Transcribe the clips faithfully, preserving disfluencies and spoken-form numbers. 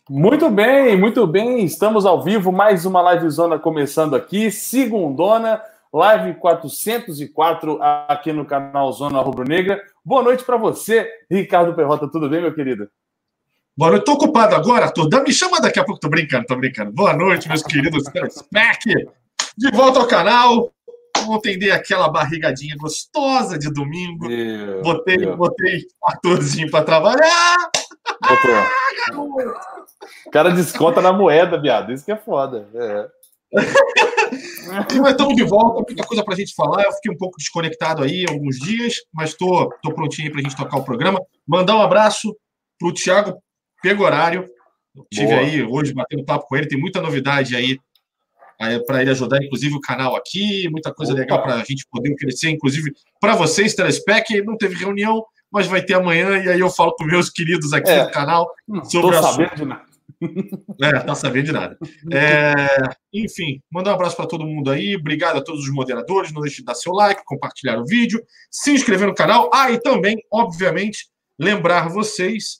Muito bem, muito bem. Estamos ao vivo, mais uma livezona começando aqui, segundona, live quatrocentos e quatro aqui no canal Zona Rubro-Negra. Boa noite para você, Ricardo Perrota. Tudo bem, meu querido? Boa noite. Tô ocupado agora, Arthur. Me chama daqui a pouco. Tô brincando, tô brincando. Boa noite, meus queridos telespec. De volta ao canal. Ontem dei aquela barrigadinha gostosa de domingo. Meu, botei, meu. botei Arthurzinho para trabalhar. Botou. O cara desconta na moeda, viado. Isso que é foda. É. E nós estamos de volta, muita coisa para a gente falar. Eu fiquei um pouco desconectado aí alguns dias, mas tô, tô prontinho aí para a gente tocar o programa. Mandar um abraço para o Thiago Pegorário. Estive aí hoje batendo papo com ele. Tem muita novidade aí, aí para ele ajudar, inclusive, o canal aqui. Muita coisa Opa. legal para a gente poder oferecer, inclusive, para vocês, telespec. Não teve reunião, mas vai ter amanhã. E aí eu falo com meus queridos aqui é. no canal sobre o assunto. É, tá sabendo de nada. É, enfim, mandar um abraço para todo mundo aí. Obrigado a todos os moderadores. Não deixe de dar seu like, compartilhar o vídeo, se inscrever no canal. Ah, e também, obviamente, lembrar vocês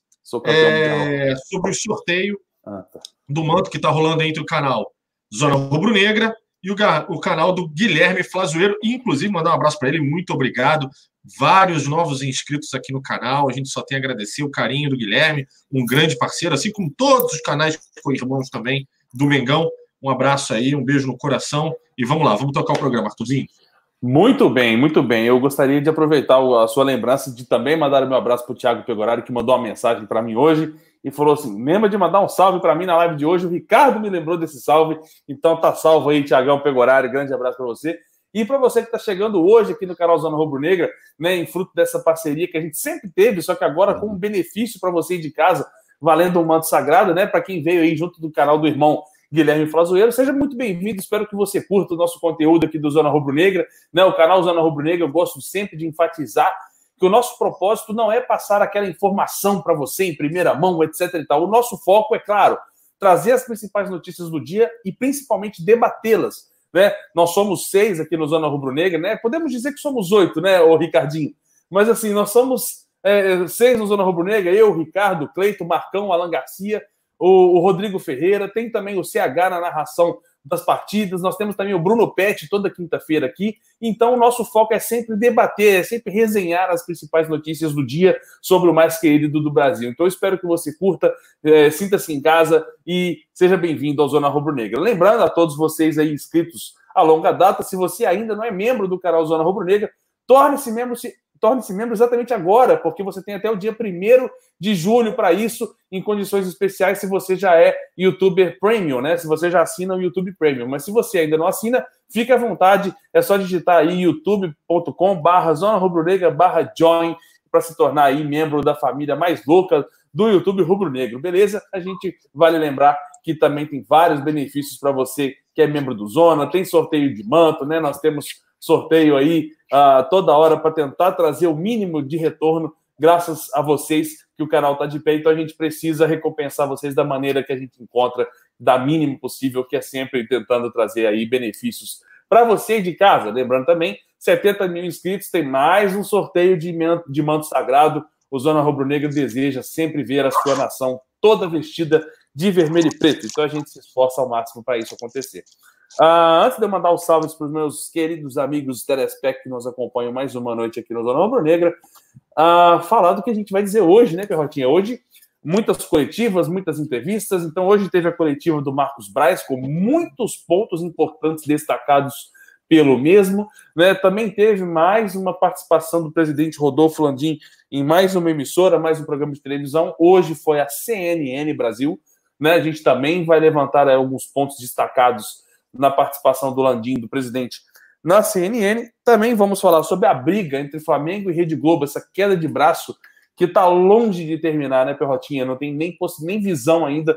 é, sobre o sorteio ah, tá. do manto que está rolando entre o canal Zona Rubro-Negra e o, o canal do Guilherme Flazoeiro. E, inclusive, mandar um abraço para ele. Muito obrigado. Vários novos inscritos aqui no canal. A gente só tem a agradecer o carinho do Guilherme, um grande parceiro, assim como todos os canais co-irmãos também do Mengão. Um abraço aí, um beijo no coração. E vamos lá, vamos tocar o programa, Arthurzinho. Muito bem, muito bem. Eu gostaria de aproveitar a sua lembrança de também mandar o meu abraço para o Thiago Pegorário, que mandou uma mensagem para mim hoje e falou assim: lembra de mandar um salve para mim na live de hoje. O Ricardo me lembrou desse salve. Então tá salvo aí, Thiagão Pegorário. Grande abraço para você. E para você que está chegando hoje aqui no canal Zona Rubro-Negra, né, em fruto dessa parceria que a gente sempre teve, só que agora com um benefício para você de casa, valendo um manto sagrado, né? Para quem veio aí junto do canal do irmão Guilherme Flazoeiro, seja muito bem-vindo. Espero que você curta o nosso conteúdo aqui do Zona Rubro-Negra, né? O canal Zona Rubro-Negra, eu gosto sempre de enfatizar que o nosso propósito não é passar aquela informação para você em primeira mão, etc e tal. O nosso foco é, claro, trazer as principais notícias do dia e principalmente debatê-las. Né? Nós somos seis aqui no Zona Rubro-Negra, né? Podemos dizer que somos oito, né, ô Ricardinho? Mas assim, nós somos é, seis no Zona Rubro-Negra, eu, o Ricardo, Cleito, Marcão, Alan Garcia, o, o Rodrigo Ferreira, tem também o C H na narração das partidas, nós temos também o Bruno Pet toda quinta-feira aqui. Então o nosso foco é sempre debater, é sempre resenhar as principais notícias do dia sobre o mais querido do Brasil. Então eu espero que você curta, é, sinta-se em casa e seja bem-vindo ao Zona Rubro-Negra. Lembrando a todos vocês aí inscritos a longa data, se você ainda não é membro do canal Zona Rubro-Negra, torne-se membro, se, torne-se membro exatamente agora, porque você tem até o dia primeiro de julho para isso, em condições especiais, se você já é YouTuber Premium, né? Se você já assina o YouTube Premium. Mas se você ainda não assina, fique à vontade, é só digitar aí youtube ponto com barra Zona Rubro-Negra barra join para se tornar aí membro da família mais louca do YouTube Rubro-Negro, beleza? A gente vale lembrar que também tem vários benefícios para você que é membro do Zona, tem sorteio de manto, né? Nós temos sorteio aí uh, toda hora para tentar trazer o mínimo de retorno, graças a vocês que o canal está de pé, então a gente precisa recompensar vocês da maneira que a gente encontra, da mínimo possível, que é sempre tentando trazer aí benefícios para você de casa. Lembrando também, setenta mil inscritos, tem mais um sorteio de manto, de manto sagrado. O Zona Rubro-Negra deseja sempre ver a sua nação toda vestida de vermelho e preto, então a gente se esforça ao máximo para isso acontecer. Uh, antes de eu mandar os salves para os meus queridos amigos telespec que nos acompanham mais uma noite aqui no Zona Rubro-Negra, uh, falar do que a gente vai dizer hoje, né, Perrotinha? Hoje, muitas coletivas, muitas entrevistas. Então, hoje teve a coletiva do Marcos Braz, com muitos pontos importantes destacados pelo mesmo. Né? Também teve mais uma participação do presidente Rodolfo Landim em mais uma emissora, mais um programa de televisão. Hoje foi a C N N Brasil. Né? A gente também vai levantar aí alguns pontos destacados na participação do Landim, do presidente, na C N N. Também vamos falar sobre a briga entre Flamengo e Rede Globo, essa queda de braço que está longe de terminar, né, Perrotinha? Não tem nem, nem visão ainda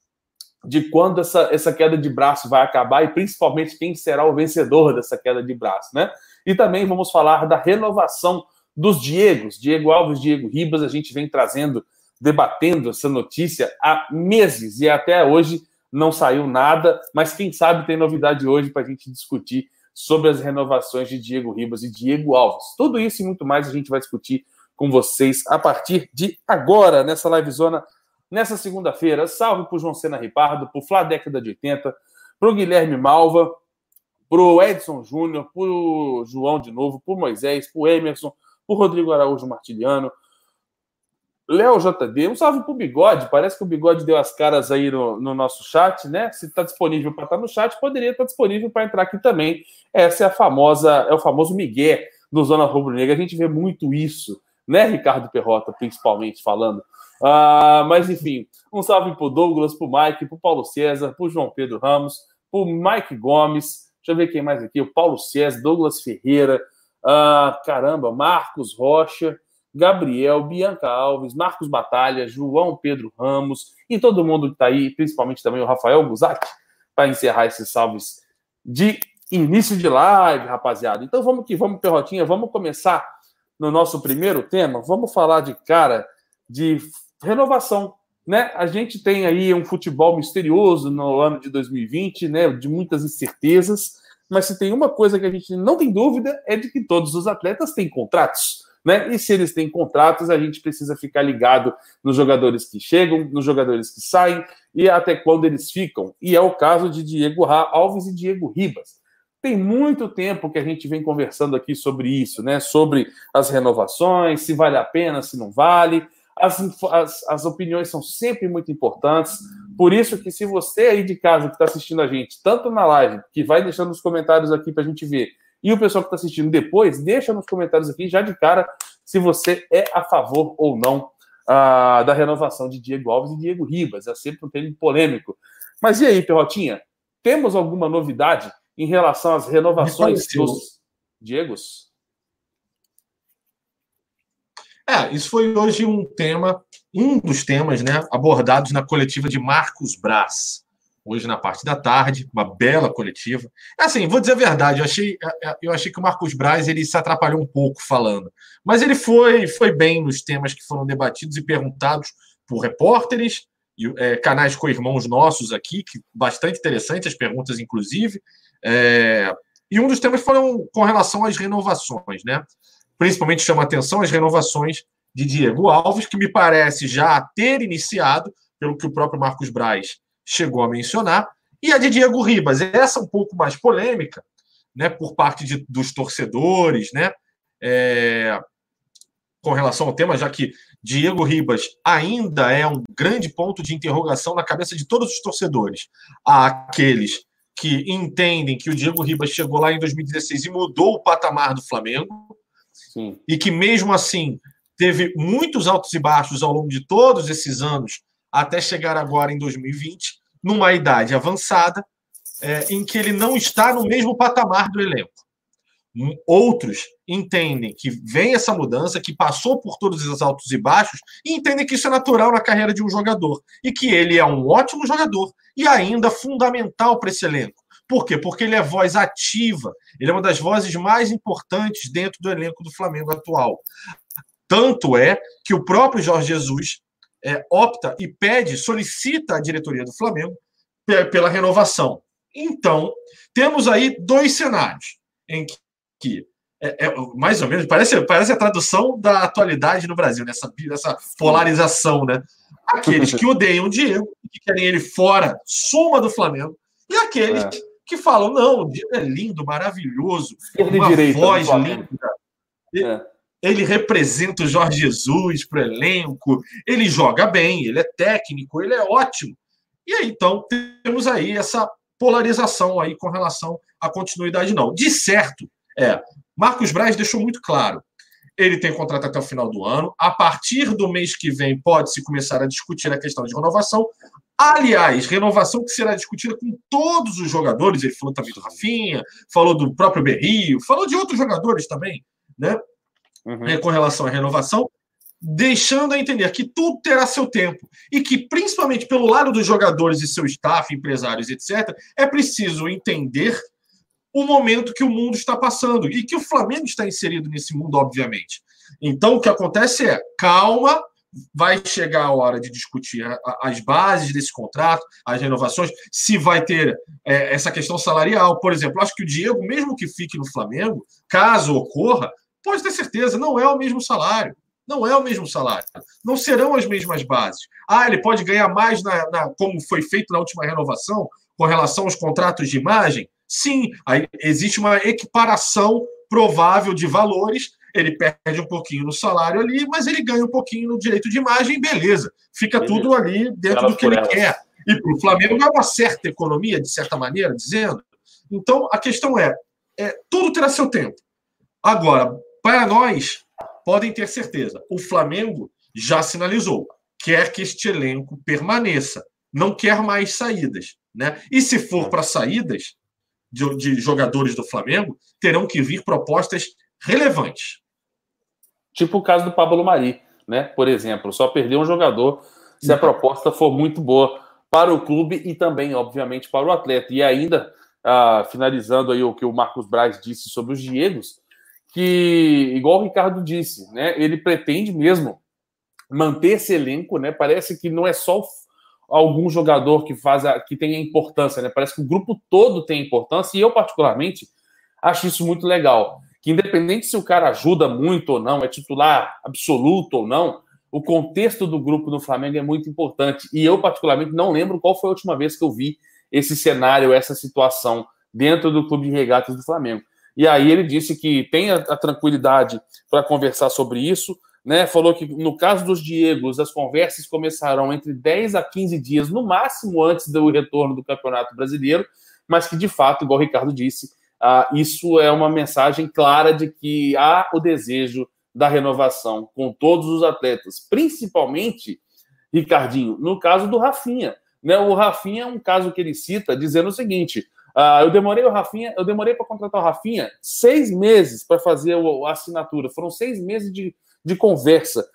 de quando essa, essa queda de braço vai acabar e principalmente quem será o vencedor dessa queda de braço, né? E também vamos falar da renovação dos Diegos, Diego Alves, Diego Ribas. A gente vem trazendo, debatendo essa notícia há meses e até hoje não saiu nada, mas quem sabe tem novidade hoje para a gente discutir sobre as renovações de Diego Ribas e Diego Alves. Tudo isso e muito mais a gente vai discutir com vocês a partir de agora, nessa livezona nessa segunda-feira. Salve pro João Sena Ripardo, pro Flá década de oitenta, pro Guilherme Malva, pro Edson Júnior, pro João de novo, pro Moisés, pro Emerson, pro Rodrigo Araújo Martiliano, Léo J D, um salve pro Bigode. Parece que o Bigode deu as caras aí no, no nosso chat, né? Se está disponível para estar no chat, poderia estar disponível para entrar aqui também. Essa é a famosa, é o famoso migué do Zona Rubro-Negra. A gente vê muito isso, né, Ricardo Perrota, principalmente falando. Ah, mas enfim, um salve pro Douglas, pro Mike, pro Paulo César, pro João Pedro Ramos, pro Mike Gomes. Deixa eu ver quem mais aqui. O Paulo César, Douglas Ferreira, ah, caramba, Marcos Rocha, Gabriel, Bianca Alves, Marcos Batalha, João Pedro Ramos e todo mundo que está aí, principalmente também o Rafael Guzatti, para encerrar esses salves de início de live, rapaziada. Então vamos que vamos, Perrotinha, vamos começar no nosso primeiro tema. Vamos falar de cara de renovação, né? A gente tem aí um futebol misterioso no ano de dois mil e vinte, né? De muitas incertezas, mas se tem uma coisa que a gente não tem dúvida é de que todos os atletas têm contratos. Né? E se eles têm contratos, a gente precisa ficar ligado nos jogadores que chegam, nos jogadores que saem e até quando eles ficam. E é o caso de Diego Alves e Diego Ribas. Tem muito tempo que a gente vem conversando aqui sobre isso, né? Sobre as renovações, se vale a pena, se não vale. As, as, as opiniões são sempre muito importantes. Por isso que se você aí de casa que está assistindo a gente, tanto na live, que vai deixando os comentários aqui para a gente ver, e o pessoal que está assistindo depois, deixa nos comentários aqui, já de cara, se você é a favor ou não uh, da renovação de Diego Alves e Diego Ribas. É sempre um tema polêmico. Mas e aí, Perrotinha? Temos alguma novidade em relação às renovações dos Diegos? É, isso foi hoje um tema, um dos temas, né, abordados na coletiva de Marcos Braz. Hoje, na parte da tarde, uma bela coletiva. Assim, vou dizer a verdade, eu achei, eu achei que o Marcos Braz ele se atrapalhou um pouco falando. Mas ele foi, foi bem nos temas que foram debatidos e perguntados por repórteres, e, é, canais co-irmãos nossos aqui, que bastante interessantes, as perguntas, inclusive. É, e um dos temas foram com relação às renovações, né? Principalmente chama a atenção as renovações de Diego Alves, que me parece já ter iniciado, pelo que o próprio Marcos Braz chegou a mencionar, e a de Diego Ribas, essa um pouco mais polêmica, né, por parte de, dos torcedores, né, é, com relação ao tema, já que Diego Ribas ainda é um grande ponto de interrogação na cabeça de todos os torcedores. Há aqueles que entendem que o Diego Ribas chegou lá em dois mil e dezesseis e mudou o patamar do Flamengo, sim, e que mesmo assim teve muitos altos e baixos ao longo de todos esses anos, até chegar agora em dois mil e vinte, numa idade avançada, é, em que ele não está no mesmo patamar do elenco. Outros entendem que vem essa mudança, que passou por todos os altos e baixos, e entendem que isso é natural na carreira de um jogador, e que ele é um ótimo jogador, e ainda fundamental para esse elenco. Por quê? Porque ele é voz ativa, ele é uma das vozes mais importantes dentro do elenco do Flamengo atual. Tanto é que o próprio Jorge Jesus É, opta e pede, solicita a diretoria do Flamengo pela renovação. Então, temos aí dois cenários em que, que é, é, mais ou menos, parece, parece a tradução da atualidade no Brasil, nessa, nessa polarização, né? Aqueles que odeiam o Diego, que querem ele fora, suma do Flamengo, e aqueles é. que falam, não, o Diego é lindo, maravilhoso, uma direita, voz linda. É. Ele representa o Jorge Jesus para o elenco, ele joga bem, ele é técnico, ele é ótimo. E aí, então, temos aí essa polarização aí com relação à continuidade, não. De certo, é, Marcos Braz deixou muito claro, ele tem contrato até o final do ano, a partir do mês que vem pode-se começar a discutir a questão de renovação. Aliás, renovação que será discutida com todos os jogadores, ele falou também do Rafinha, falou do próprio Berrio, falou de outros jogadores também, né? Uhum. É, com relação à renovação, deixando a entender que tudo terá seu tempo e que, principalmente pelo lado dos jogadores e seu staff, empresários, etcétera, é preciso entender o momento que o mundo está passando e que o Flamengo está inserido nesse mundo, obviamente. Então, o que acontece é, calma, vai chegar a hora de discutir as bases desse contrato, as renovações, se vai ter é, essa questão salarial. Por exemplo, acho que o Diego, mesmo que fique no Flamengo, caso ocorra, pode ter certeza, não é o mesmo salário. Não é o mesmo salário. Não serão as mesmas bases. Ah, ele pode ganhar mais, na, na, como foi feito na última renovação, com relação aos contratos de imagem? Sim, aí existe uma equiparação provável de valores. Ele perde um pouquinho no salário ali, mas ele ganha um pouquinho no direito de imagem, beleza. Fica beleza. Tudo ali dentro elas do que ele elas. Quer. E para o Flamengo é uma certa economia, de certa maneira, dizendo. Então, a questão é, é tudo terá seu tempo. Agora, para nós, podem ter certeza, o Flamengo já sinalizou, quer que este elenco permaneça, não quer mais saídas. Né? E se for para saídas de, de jogadores do Flamengo, terão que vir propostas relevantes. Tipo o caso do Pablo Mari, né? Por exemplo, só perder um jogador se a proposta for muito boa para o clube e também, obviamente, para o atleta. E ainda, ah, finalizando aí o que o Marcos Braz disse sobre os Diegos, que, igual o Ricardo disse, né? Ele pretende mesmo manter esse elenco, né? Parece que não é só algum jogador que faz a, que tem a importância, né? Parece que o grupo todo tem importância e eu, particularmente, acho isso muito legal. Que independente se o cara ajuda muito ou não, é titular absoluto ou não, o contexto do grupo do Flamengo é muito importante. E eu, particularmente, não lembro qual foi a última vez que eu vi esse cenário, essa situação dentro do Clube de Regatas do Flamengo. E aí ele disse que tem a, a tranquilidade para conversar sobre isso, né? Falou que no caso dos Diegos, as conversas começarão entre dez a quinze dias, no máximo antes do retorno do Campeonato Brasileiro, mas que, de fato, igual o Ricardo disse, Ah, isso é uma mensagem clara de que há o desejo da renovação com todos os atletas, principalmente, Ricardinho, no caso do Rafinha. Né? O Rafinha é um caso que ele cita dizendo o seguinte, ah, eu demorei o Rafinha, eu demorei para contratar o Rafinha seis meses para fazer a assinatura, foram seis meses de, de conversa.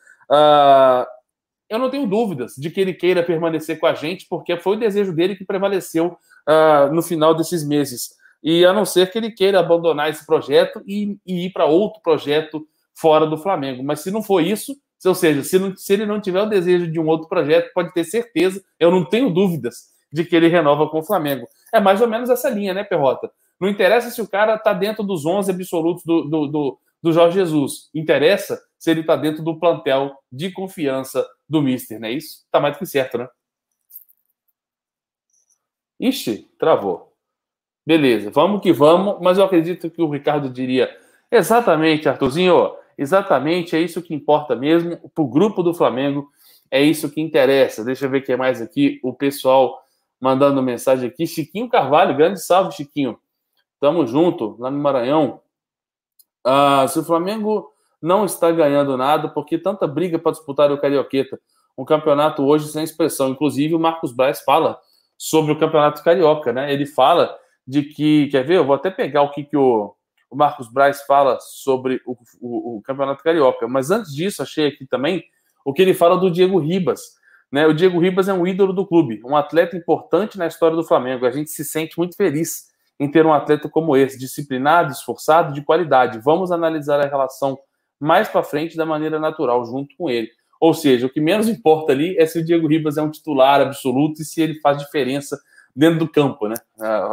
Ah, eu não tenho dúvidas de que ele queira permanecer com a gente, porque foi o desejo dele que prevaleceu ah, no final desses meses. E a não ser que ele queira abandonar esse projeto e, e ir para outro projeto fora do Flamengo. Mas se não for isso, ou seja, se, não, se ele não tiver o desejo de um outro projeto, pode ter certeza, eu não tenho dúvidas de que ele renova com o Flamengo. É mais ou menos essa linha, né, Perrota? Não interessa se o cara está dentro dos onze absolutos do, do, do, do Jorge Jesus. Interessa se ele está dentro do plantel de confiança do Mister, não é isso? Tá mais do que certo, né? Ixi, travou. Beleza, vamos que vamos, mas eu acredito que o Ricardo diria exatamente, Arthurzinho, exatamente, é isso que importa mesmo, para o grupo do Flamengo, é isso que interessa. Deixa eu ver o que é mais aqui, o pessoal mandando mensagem aqui, Chiquinho Carvalho, grande salve, Chiquinho, tamo junto, lá no Maranhão. Ah, se o Flamengo não está ganhando nada, por que tanta briga para disputar o Carioqueta? Um campeonato hoje sem expressão, inclusive o Marcos Braz fala sobre o Campeonato Carioca, né? Ele fala de que, quer ver? Eu vou até pegar o que, que o, o Marcos Braz fala sobre o, o, o Campeonato Carioca, mas antes disso, achei aqui também o que ele fala do Diego Ribas, né? O Diego Ribas é um ídolo do clube, um atleta importante na história do Flamengo. A gente se sente muito feliz em ter um atleta como esse, disciplinado, esforçado, de qualidade. Vamos analisar a relação mais para frente da maneira natural, junto com ele. Ou seja, o que menos importa ali é se o Diego Ribas é um titular absoluto e se ele faz diferença dentro do campo, né?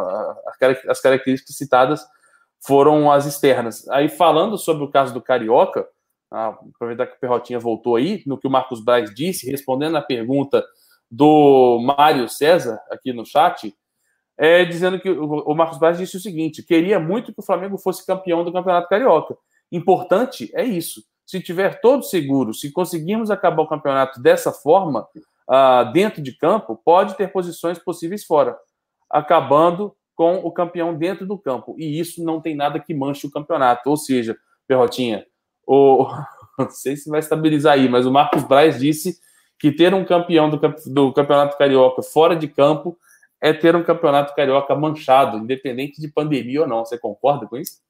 As características citadas foram as externas. Aí, falando sobre o caso do Carioca, aproveitar que o Perrotinha voltou aí, no que o Marcos Braz disse, respondendo a pergunta do Mário César, aqui no chat, é, dizendo que o Marcos Braz disse o seguinte, queria muito que o Flamengo fosse campeão do Campeonato Carioca. Importante é isso. Se tiver todo seguro, se conseguirmos acabar o campeonato dessa forma, Uh, dentro de campo, pode ter posições possíveis fora, acabando com o campeão dentro do campo. E isso não tem nada que manche o campeonato. Ou seja, Perrotinha, o... não sei se vai estabilizar aí, mas o Marcos Braz disse que ter um campeão do, do Campeonato Carioca fora de campo é ter um Campeonato Carioca manchado, independente de pandemia ou não. Você concorda com isso?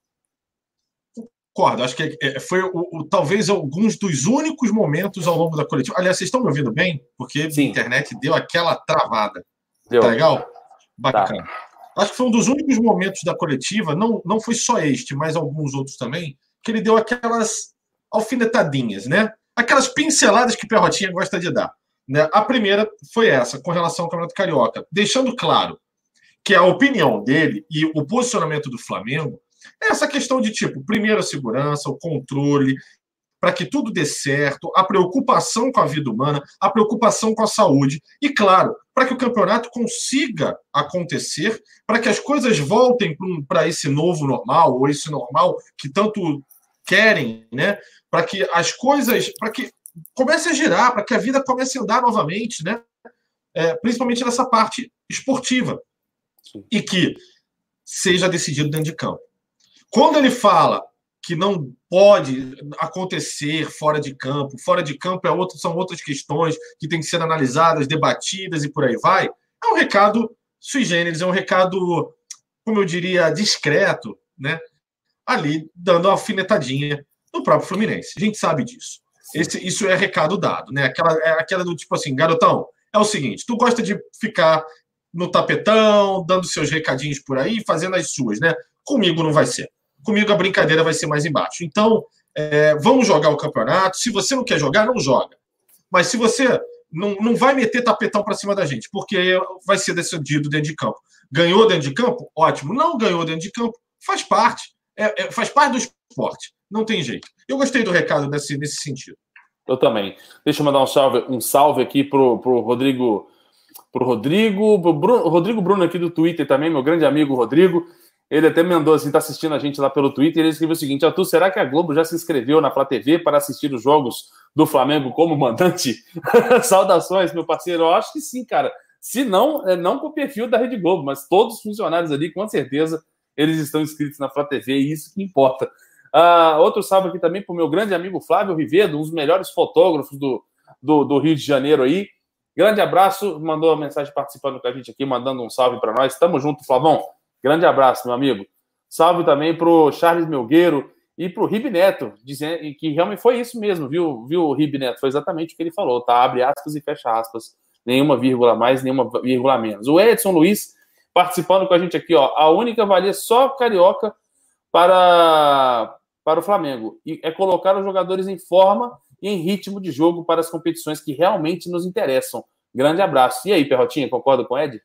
Concordo, acho que foi o, o, talvez alguns dos únicos momentos ao longo da coletiva. Aliás, vocês estão me ouvindo bem? Porque Sim. A internet deu aquela travada. Deu. Tá legal? Bacana. Tá. Acho que foi um dos únicos momentos da coletiva, não, não foi só este, mas alguns outros também, que ele deu aquelas alfinetadinhas, né? Aquelas pinceladas que Perrotinha gosta de dar. Né? A primeira foi essa, com relação ao Campeonato Carioca, deixando claro que a opinião dele e o posicionamento do Flamengo é essa questão de, tipo, primeiro a segurança, o controle, para que tudo dê certo, a preocupação com a vida humana, a preocupação com a saúde e, claro, para que o campeonato consiga acontecer, para que as coisas voltem para esse novo normal, ou esse normal que tanto querem, né? Para que as coisas, para que comece a girar, para que a vida comece a andar novamente, né? É, principalmente nessa parte esportiva, e que seja decidido dentro de campo. Quando ele fala que não pode acontecer fora de campo, fora de campo é outro, são outras questões que têm que ser analisadas, debatidas e por aí vai, é um recado sui generis, é um recado, como eu diria, discreto, né? Ali dando uma alfinetadinha no próprio Fluminense. A gente sabe disso. Esse, isso é recado dado, né? Aquela, é aquela do tipo assim, garotão, é o seguinte, tu gosta de ficar no tapetão, dando seus recadinhos por aí, fazendo as suas, né? Comigo não vai ser. Comigo a brincadeira vai ser mais embaixo. Então, é, vamos jogar o campeonato. Se você não quer jogar, não joga. Mas se você não, não vai meter tapetão para cima da gente, porque vai ser decidido dentro de campo. Ganhou dentro de campo? Ótimo. Não ganhou dentro de campo? Faz parte. É, é, faz parte do esporte. Não tem jeito. Eu gostei do recado nesse, nesse sentido. Eu também. Deixa eu mandar um salve, um salve aqui pro, pro Rodrigo, pro Rodrigo, pro Bruno, Rodrigo Bruno aqui do Twitter também, meu grande amigo Rodrigo. Ele até me mandou assim, tá assistindo a gente lá pelo Twitter, ele escreveu o seguinte: Arthur, será que a Globo já se inscreveu na Flá T V para assistir os jogos do Flamengo como mandante? Saudações, meu parceiro. Eu acho que sim, cara. Se não, é não com o perfil da Rede Globo, mas todos os funcionários ali, com certeza, eles estão inscritos na Flá T V e isso que importa. Uh, outro salve aqui também para o meu grande amigo Flávio Rivedo, um dos melhores fotógrafos do, do, do Rio de Janeiro aí. Grande abraço, mandou uma mensagem participando com a gente aqui, mandando um salve para nós. Tamo junto, Flavão. Grande abraço, meu amigo. Salve também para o Charles Melgueiro e para o Ribe Neto, dizendo que realmente foi isso mesmo, viu, viu, Ribe Neto? Foi exatamente o que ele falou, tá? Abre aspas e fecha aspas. Nenhuma vírgula mais, nenhuma vírgula menos. O Edson Luiz participando com a gente aqui, ó. A única valia só carioca para... para o Flamengo, e é colocar os jogadores em forma e em ritmo de jogo para as competições que realmente nos interessam. Grande abraço. E aí, Perrotinha, concorda com o Ed?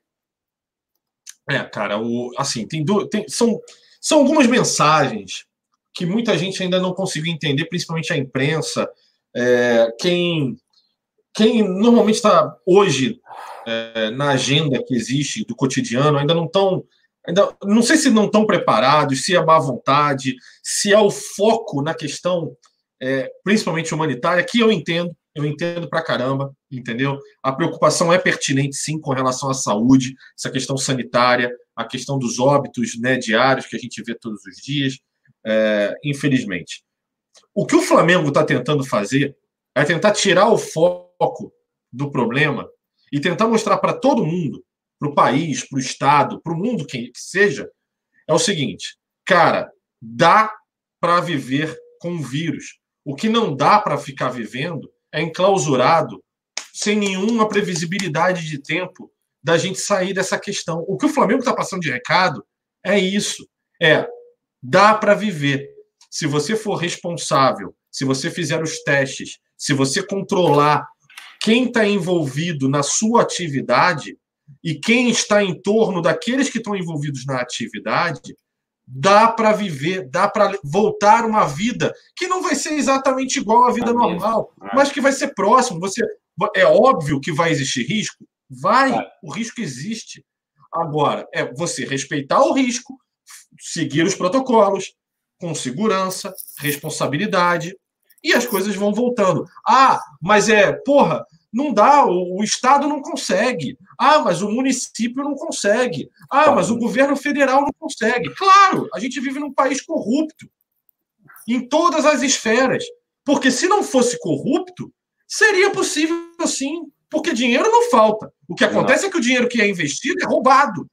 É, cara, o, assim, tem, do, tem são, são algumas mensagens que muita gente ainda não conseguiu entender, principalmente a imprensa. É, quem, quem normalmente está hoje é, na agenda que existe do cotidiano, ainda não estão... Ainda, não sei se não estão preparados, se é má vontade, se é o foco na questão, é, principalmente humanitária, que eu entendo, eu entendo pra caramba, entendeu? A preocupação é pertinente, sim, com relação à saúde, essa questão sanitária, a questão dos óbitos, né, diários que a gente vê todos os dias, é, infelizmente. O que o Flamengo está tentando fazer é tentar tirar o foco do problema e tentar mostrar para todo mundo, para o país, para o Estado, para o mundo que seja, é o seguinte, cara, dá para viver com o vírus. O que não dá para ficar vivendo é enclausurado, sem nenhuma previsibilidade de tempo da gente sair dessa questão. O que o Flamengo está passando de recado é isso, é, dá para viver. Se você for responsável, se você fizer os testes, se você controlar quem está envolvido na sua atividade, e quem está em torno daqueles que estão envolvidos na atividade, dá para viver, dá para voltar uma vida que não vai ser exatamente igual à vida normal, mas que vai ser próximo. Você, é óbvio que vai existir risco? Vai, o risco existe. Agora, é você respeitar o risco, seguir os protocolos, com segurança, responsabilidade, e as coisas vão voltando. Ah, mas é, porra, não dá, o, o Estado não consegue. Ah, mas o município não consegue. Ah, mas o governo federal não consegue. Claro, a gente vive num país corrupto, em todas as esferas. Porque se não fosse corrupto, seria possível sim, porque dinheiro não falta. O que acontece não. é que o dinheiro que é investido é roubado.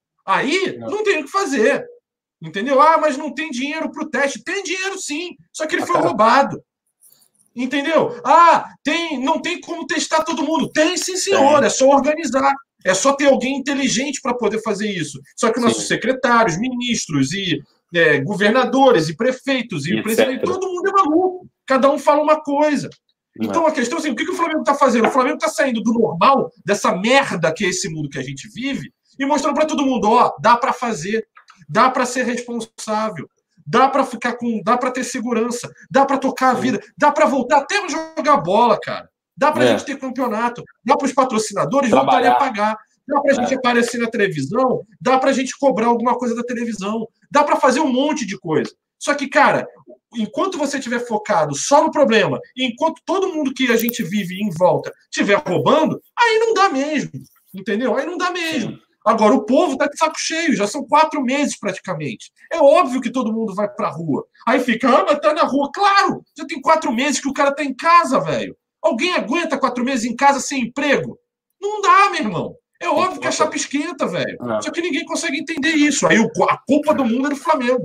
Aí não, não tem o que fazer. Entendeu? Ah, mas não tem dinheiro para o teste. Tem dinheiro sim, só que ele foi roubado. Entendeu? Ah, tem, não tem como testar todo mundo. Tem sim, senhor. É só organizar. É só ter alguém inteligente para poder fazer isso. Só que nossos secretários, ministros e é, governadores e prefeitos e, e presidente, todo mundo é maluco. Cada um fala uma coisa. Não então, é. a questão é assim, o que, que o Flamengo está fazendo? O Flamengo está saindo do normal, dessa merda que é esse mundo que a gente vive, e mostrando para todo mundo, ó, dá para fazer, dá para ser responsável, dá para ficar com, dá para ter segurança, dá para tocar a vida, dá para voltar até a jogar bola, cara. Dá para a é. gente ter campeonato, dá para os patrocinadores voltarem a pagar, dá para a gente é. aparecer na televisão, dá para a gente cobrar alguma coisa da televisão, dá para fazer um monte de coisa. Só que, cara, enquanto você estiver focado só no problema, e enquanto todo mundo que a gente vive em volta estiver roubando, aí não dá mesmo, entendeu? Aí não dá mesmo. Agora, o povo tá de saco cheio, já são quatro meses praticamente. É óbvio que todo mundo vai pra rua. Aí fica, ah, mas tá na rua. Claro, já tem quatro meses que o cara tá em casa, velho. Alguém aguenta quatro meses em casa sem emprego? Não dá, meu irmão. É óbvio que a chapa esquenta, velho. Só que ninguém consegue entender isso. Aí a culpa do mundo é do Flamengo.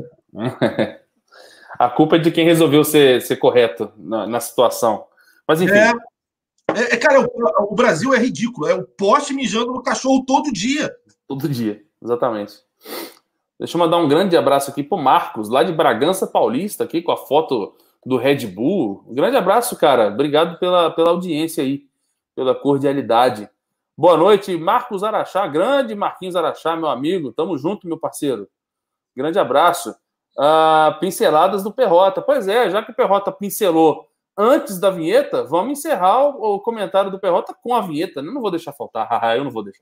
A culpa é de quem resolveu ser, ser correto na, na situação. Mas enfim. É, é, cara, o, o Brasil é ridículo. É o poste mijando no cachorro todo dia. Todo dia, exatamente. Deixa eu mandar um grande abraço aqui pro Marcos, lá de Bragança Paulista, aqui com a foto do Red Bull. Um grande abraço, cara. Obrigado pela, pela audiência aí, pela cordialidade. Boa noite, Marcos Araxá, grande Marquinhos Araxá, meu amigo. Tamo junto, meu parceiro. Grande abraço. Ah, pinceladas do Perrota. Pois é, já que o Perrota pincelou antes da vinheta, vamos encerrar o, o comentário do Perrota com a vinheta. Eu não vou deixar faltar. Eu não vou deixar.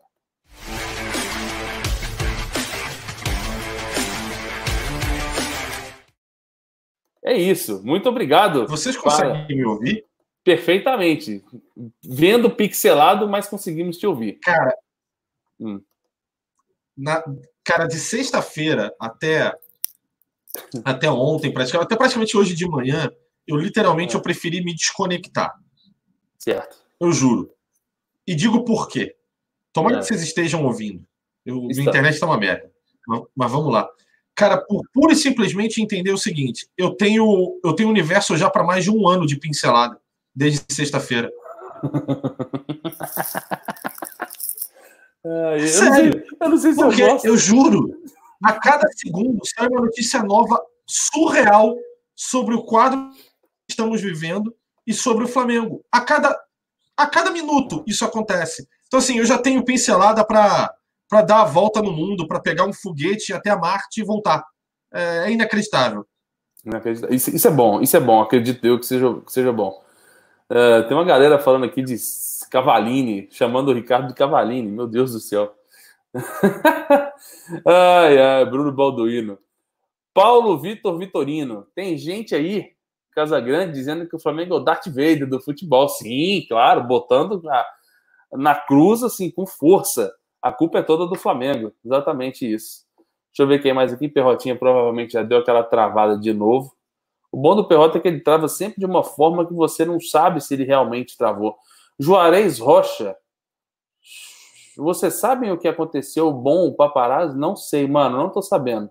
É isso. Muito obrigado. Vocês conseguem para... me ouvir? Perfeitamente. Vendo pixelado, mas conseguimos te ouvir. Cara, hum. na, cara de sexta-feira até, até ontem, praticamente, até praticamente hoje de manhã, eu literalmente é. eu preferi me desconectar. Certo. Eu juro. E digo por quê. Tomara é. que vocês estejam ouvindo. Eu, minha internet está uma merda. Mas, mas vamos lá. Cara, por pura e simplesmente entender o seguinte, eu tenho eu tenho universo já para mais de um ano de pincelada, desde sexta-feira. ah, eu Sério? Não, eu não sei se Porque eu gosto. Eu juro, a cada segundo sai uma notícia nova, surreal, sobre o quadro que estamos vivendo e sobre o Flamengo. A cada, a cada minuto isso acontece. Então, assim, eu já tenho pincelada para... para dar a volta no mundo, para pegar um foguete até a Marte e voltar. É inacreditável. inacreditável. Isso, isso é bom, isso é bom, acredito eu que seja, que seja bom. Uh, tem uma galera falando aqui de Cavallini, chamando o Ricardo de Cavallini, meu Deus do céu. ai, ai, Bruno Balduino. Paulo Vitor Vitorino, tem gente aí, Casagrande, dizendo que o Flamengo é o Darth Vader do futebol. Sim, claro, botando na, na cruz, assim, com força. A culpa é toda do Flamengo. Exatamente isso. Deixa eu ver quem mais aqui. Perrotinha provavelmente já deu aquela travada de novo. O bom do Perrota é que ele trava sempre de uma forma que você não sabe se ele realmente travou. Juarez Rocha. Você sabem o que aconteceu? Bom, o paparazzo? Não sei, mano. Não tô sabendo.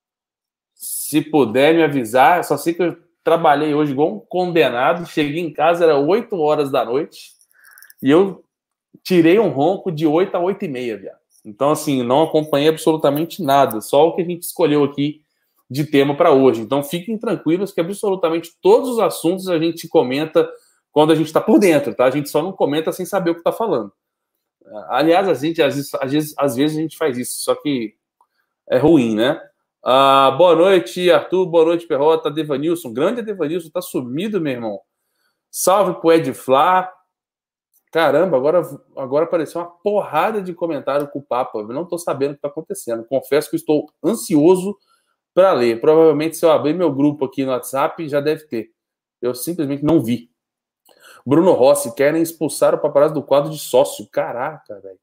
Se puder me avisar. Só sei que eu trabalhei hoje igual um condenado. Cheguei em casa, era oito horas da noite. E eu... tirei um ronco de oito a oito e meia, viado. Então, assim, não acompanhei absolutamente nada. Só o que a gente escolheu aqui de tema para hoje. Então, fiquem tranquilos que absolutamente todos os assuntos a gente comenta quando a gente está por dentro, tá? A gente só não comenta sem saber o que está falando. Aliás, a gente, às vezes, às, vezes, às vezes a gente faz isso, só que é ruim, né? Ah, boa noite, Arthur. Boa noite, Perrota. Devanilson. Grande Devanilson. Tá sumido, meu irmão. Salve pro Ed Flá. Caramba, agora, agora apareceu uma porrada de comentário com o Papa. Eu não estou sabendo o que está acontecendo. Confesso que estou ansioso para ler. Provavelmente, se eu abrir meu grupo aqui no WhatsApp, já deve ter. Eu simplesmente não vi. Bruno Rossi, querem expulsar o paparazzo do quadro de sócio. Caraca, velho.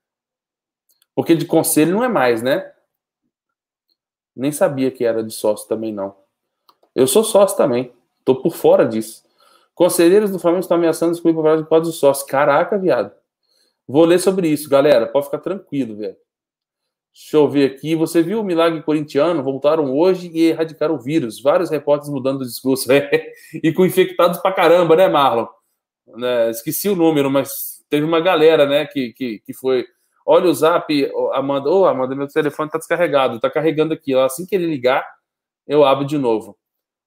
Porque de conselho não é mais, né? Nem sabia que era de sócio também, não. Eu sou sócio também. Estou por fora disso. Conselheiros do Flamengo estão ameaçando excluir o paparazzo do quadro de sócio. Caraca, viado. Vou ler sobre isso, galera. Pode ficar tranquilo, velho. Deixa eu ver aqui. Você viu o milagre corintiano? Voltaram hoje e erradicaram o vírus. Vários repórteres mudando o discurso. E com infectados pra caramba, né, Marlon? Né? Esqueci o número, mas teve uma galera, né, que, que, que foi... Olha o zap, Amanda. Ô, oh, Amanda, meu telefone tá descarregado. Tá carregando aqui. Assim que ele ligar, eu abro de novo.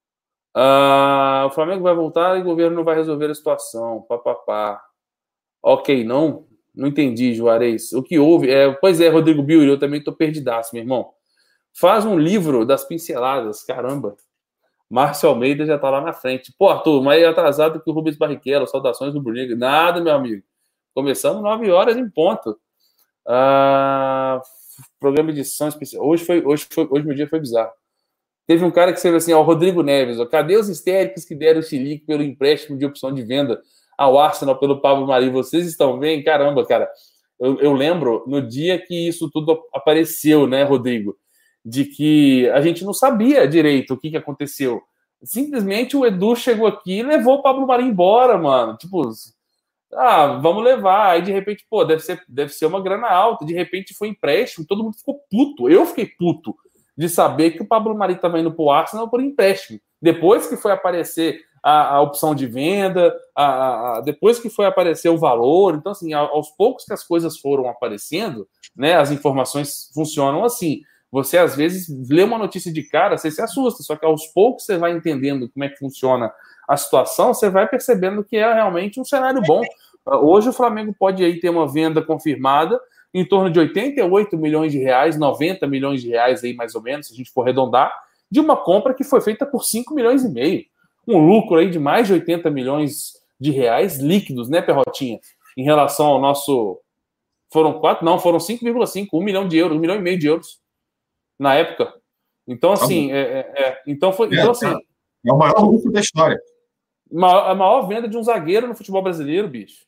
Ah, o Flamengo vai voltar e o governo não vai resolver a situação. Pá, pá, pá. Ok, não? Não entendi, Juarez. O que houve? É, pois é, Rodrigo Bill, eu também tô perdidaço, meu irmão. Faz um livro das pinceladas, caramba. Márcio Almeida já tá lá na frente. Pô, Arthur, mais atrasado que o Rubens Barrichello, saudações do Bruninho. Nada, meu amigo. Começamos nove horas em ponto. Ah, programa de edição especial. Hoje, foi, hoje, foi, hoje meu dia foi bizarro. Teve um cara que escreveu assim, ó, Rodrigo Neves, ó, cadê os histéricos que deram o chilique pelo empréstimo de opção de venda ao Arsenal pelo Pablo Mari? Vocês estão bem? Caramba, cara. Eu, eu lembro no dia que isso tudo apareceu, né, Rodrigo? De que a gente não sabia direito o que, que aconteceu. Simplesmente o Edu chegou aqui e levou o Pablo Mari embora, mano. Tipo, ah, vamos levar. Aí, de repente, pô, deve ser, deve ser uma grana alta. De repente, foi empréstimo. Todo mundo ficou puto. Eu fiquei puto de saber que o Pablo Mari estava indo pro Arsenal por empréstimo. Depois que foi aparecer a, a opção de venda, a, a, depois que foi aparecer o valor. Então, assim, aos poucos que as coisas foram aparecendo, né, as informações funcionam assim. Você, às vezes, lê uma notícia de cara, você se assusta, só que aos poucos você vai entendendo como é que funciona a situação, você vai percebendo que é realmente um cenário bom. Hoje o Flamengo pode aí ter uma venda confirmada em torno de oitenta e oito milhões de reais, noventa milhões de reais aí mais ou menos, se a gente for arredondar, de uma compra que foi feita por cinco milhões e meio. Um lucro aí de mais de oitenta milhões de reais líquidos, né, Perrotinha? Em relação ao nosso... Foram quatro? Não, foram cinco vírgula cinco, um milhão de euros, um milhão e meio de euros na época. Então, assim, é, é, é, então foi, então, assim, é o maior lucro da história. A maior venda de um zagueiro no futebol brasileiro, bicho.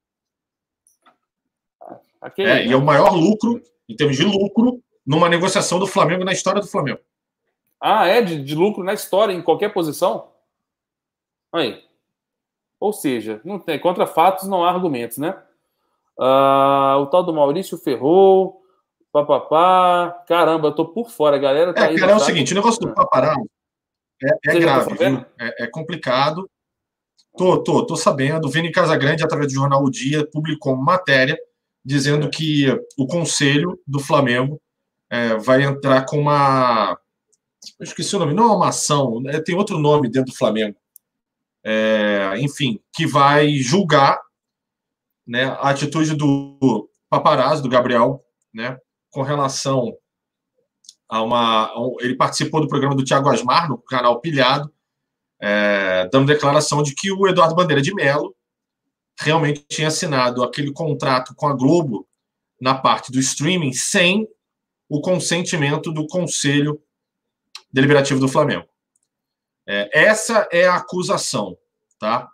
Aquele, é, né? E é o maior lucro, em termos de lucro, numa negociação do Flamengo na história do Flamengo. Ah, é? De, de lucro na história, em qualquer posição? Aí. Ou seja, não tem, contra fatos não há argumentos, né? Ah, o tal do Maurício Ferrou, papapá. Caramba, eu tô por fora, a galera tá é, aí. Cara, é o seguinte, o negócio do paparazzo é, é grave, viu? É, é complicado. Tô, tô, tô sabendo. O Vini Casagrande, através do jornal O Dia, publicou uma matéria dizendo que o Conselho do Flamengo é, vai entrar com uma... Eu esqueci o nome. Não é uma ação, né? Tem outro nome dentro do Flamengo. É, enfim, que vai julgar, né, a atitude do paparazzo, do Gabriel, né, com relação a uma... A um, ele participou do programa do Thiago Asmar, no canal Pilhado, é, dando declaração de que o Eduardo Bandeira de Mello realmente tinha assinado aquele contrato com a Globo na parte do streaming sem o consentimento do Conselho Deliberativo do Flamengo. É, essa é a acusação, tá?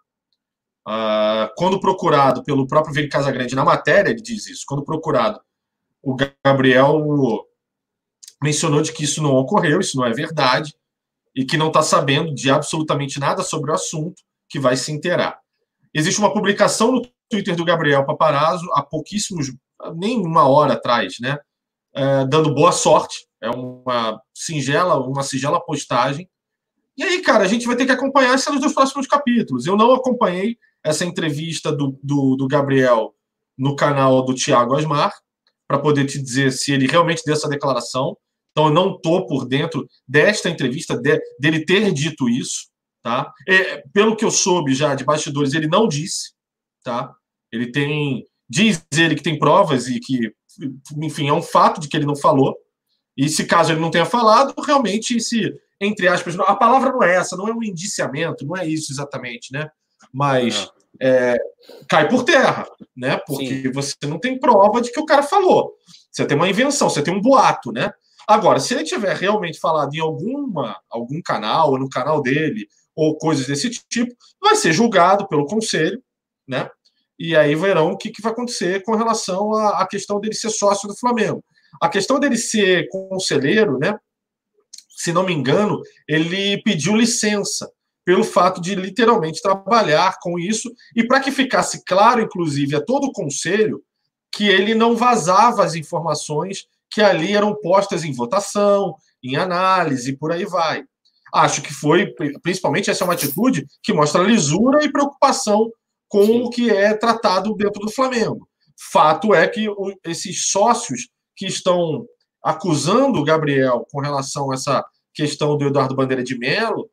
Ah, quando procurado pelo próprio Vini Casagrande na matéria, ele diz isso. Quando procurado, o Gabriel mencionou de que isso não ocorreu, isso não é verdade, e que não está sabendo de absolutamente nada sobre o assunto, que vai se inteirar. Existe uma publicação no Twitter do Gabriel Paparazzo há pouquíssimos, nem uma hora atrás, né? É, dando boa sorte. É uma singela, uma singela postagem. E aí, cara, a gente vai ter que acompanhar cenas dos próximos capítulos. Eu não acompanhei essa entrevista do, do, do Gabriel no canal do Thiago Asmar, para poder te dizer se ele realmente deu essa declaração. Então, eu não estou por dentro desta entrevista, de, dele ter dito isso. Tá? E, pelo que eu soube já de bastidores, ele não disse. Tá? Ele tem... Diz ele que tem provas e que, enfim, é um fato de que ele não falou. E se caso ele não tenha falado, realmente, se, entre aspas, a palavra não é essa, não é um indiciamento, não é isso exatamente, né? Mas é, cai por terra, né? Porque Sim. Você não tem prova de que o cara falou. Você tem uma invenção, você tem um boato, né? Agora, se ele tiver realmente falado em alguma, algum canal, ou no canal dele, ou coisas desse tipo, vai ser julgado pelo conselho, né? E aí verão o que, que vai acontecer com relação à, à questão dele ser sócio do Flamengo. A questão dele ser conselheiro, né? Se não me engano, ele pediu licença pelo fato de literalmente trabalhar com isso e para que ficasse claro, inclusive, a todo o conselho que ele não vazava as informações que ali eram postas em votação, em análise, e por aí vai. Acho que foi, principalmente, essa é uma atitude que mostra lisura e preocupação com Sim. o que é tratado dentro do Flamengo. Fato é que esses sócios que estão acusando o Gabriel com relação a essa questão do Eduardo Bandeira de Mello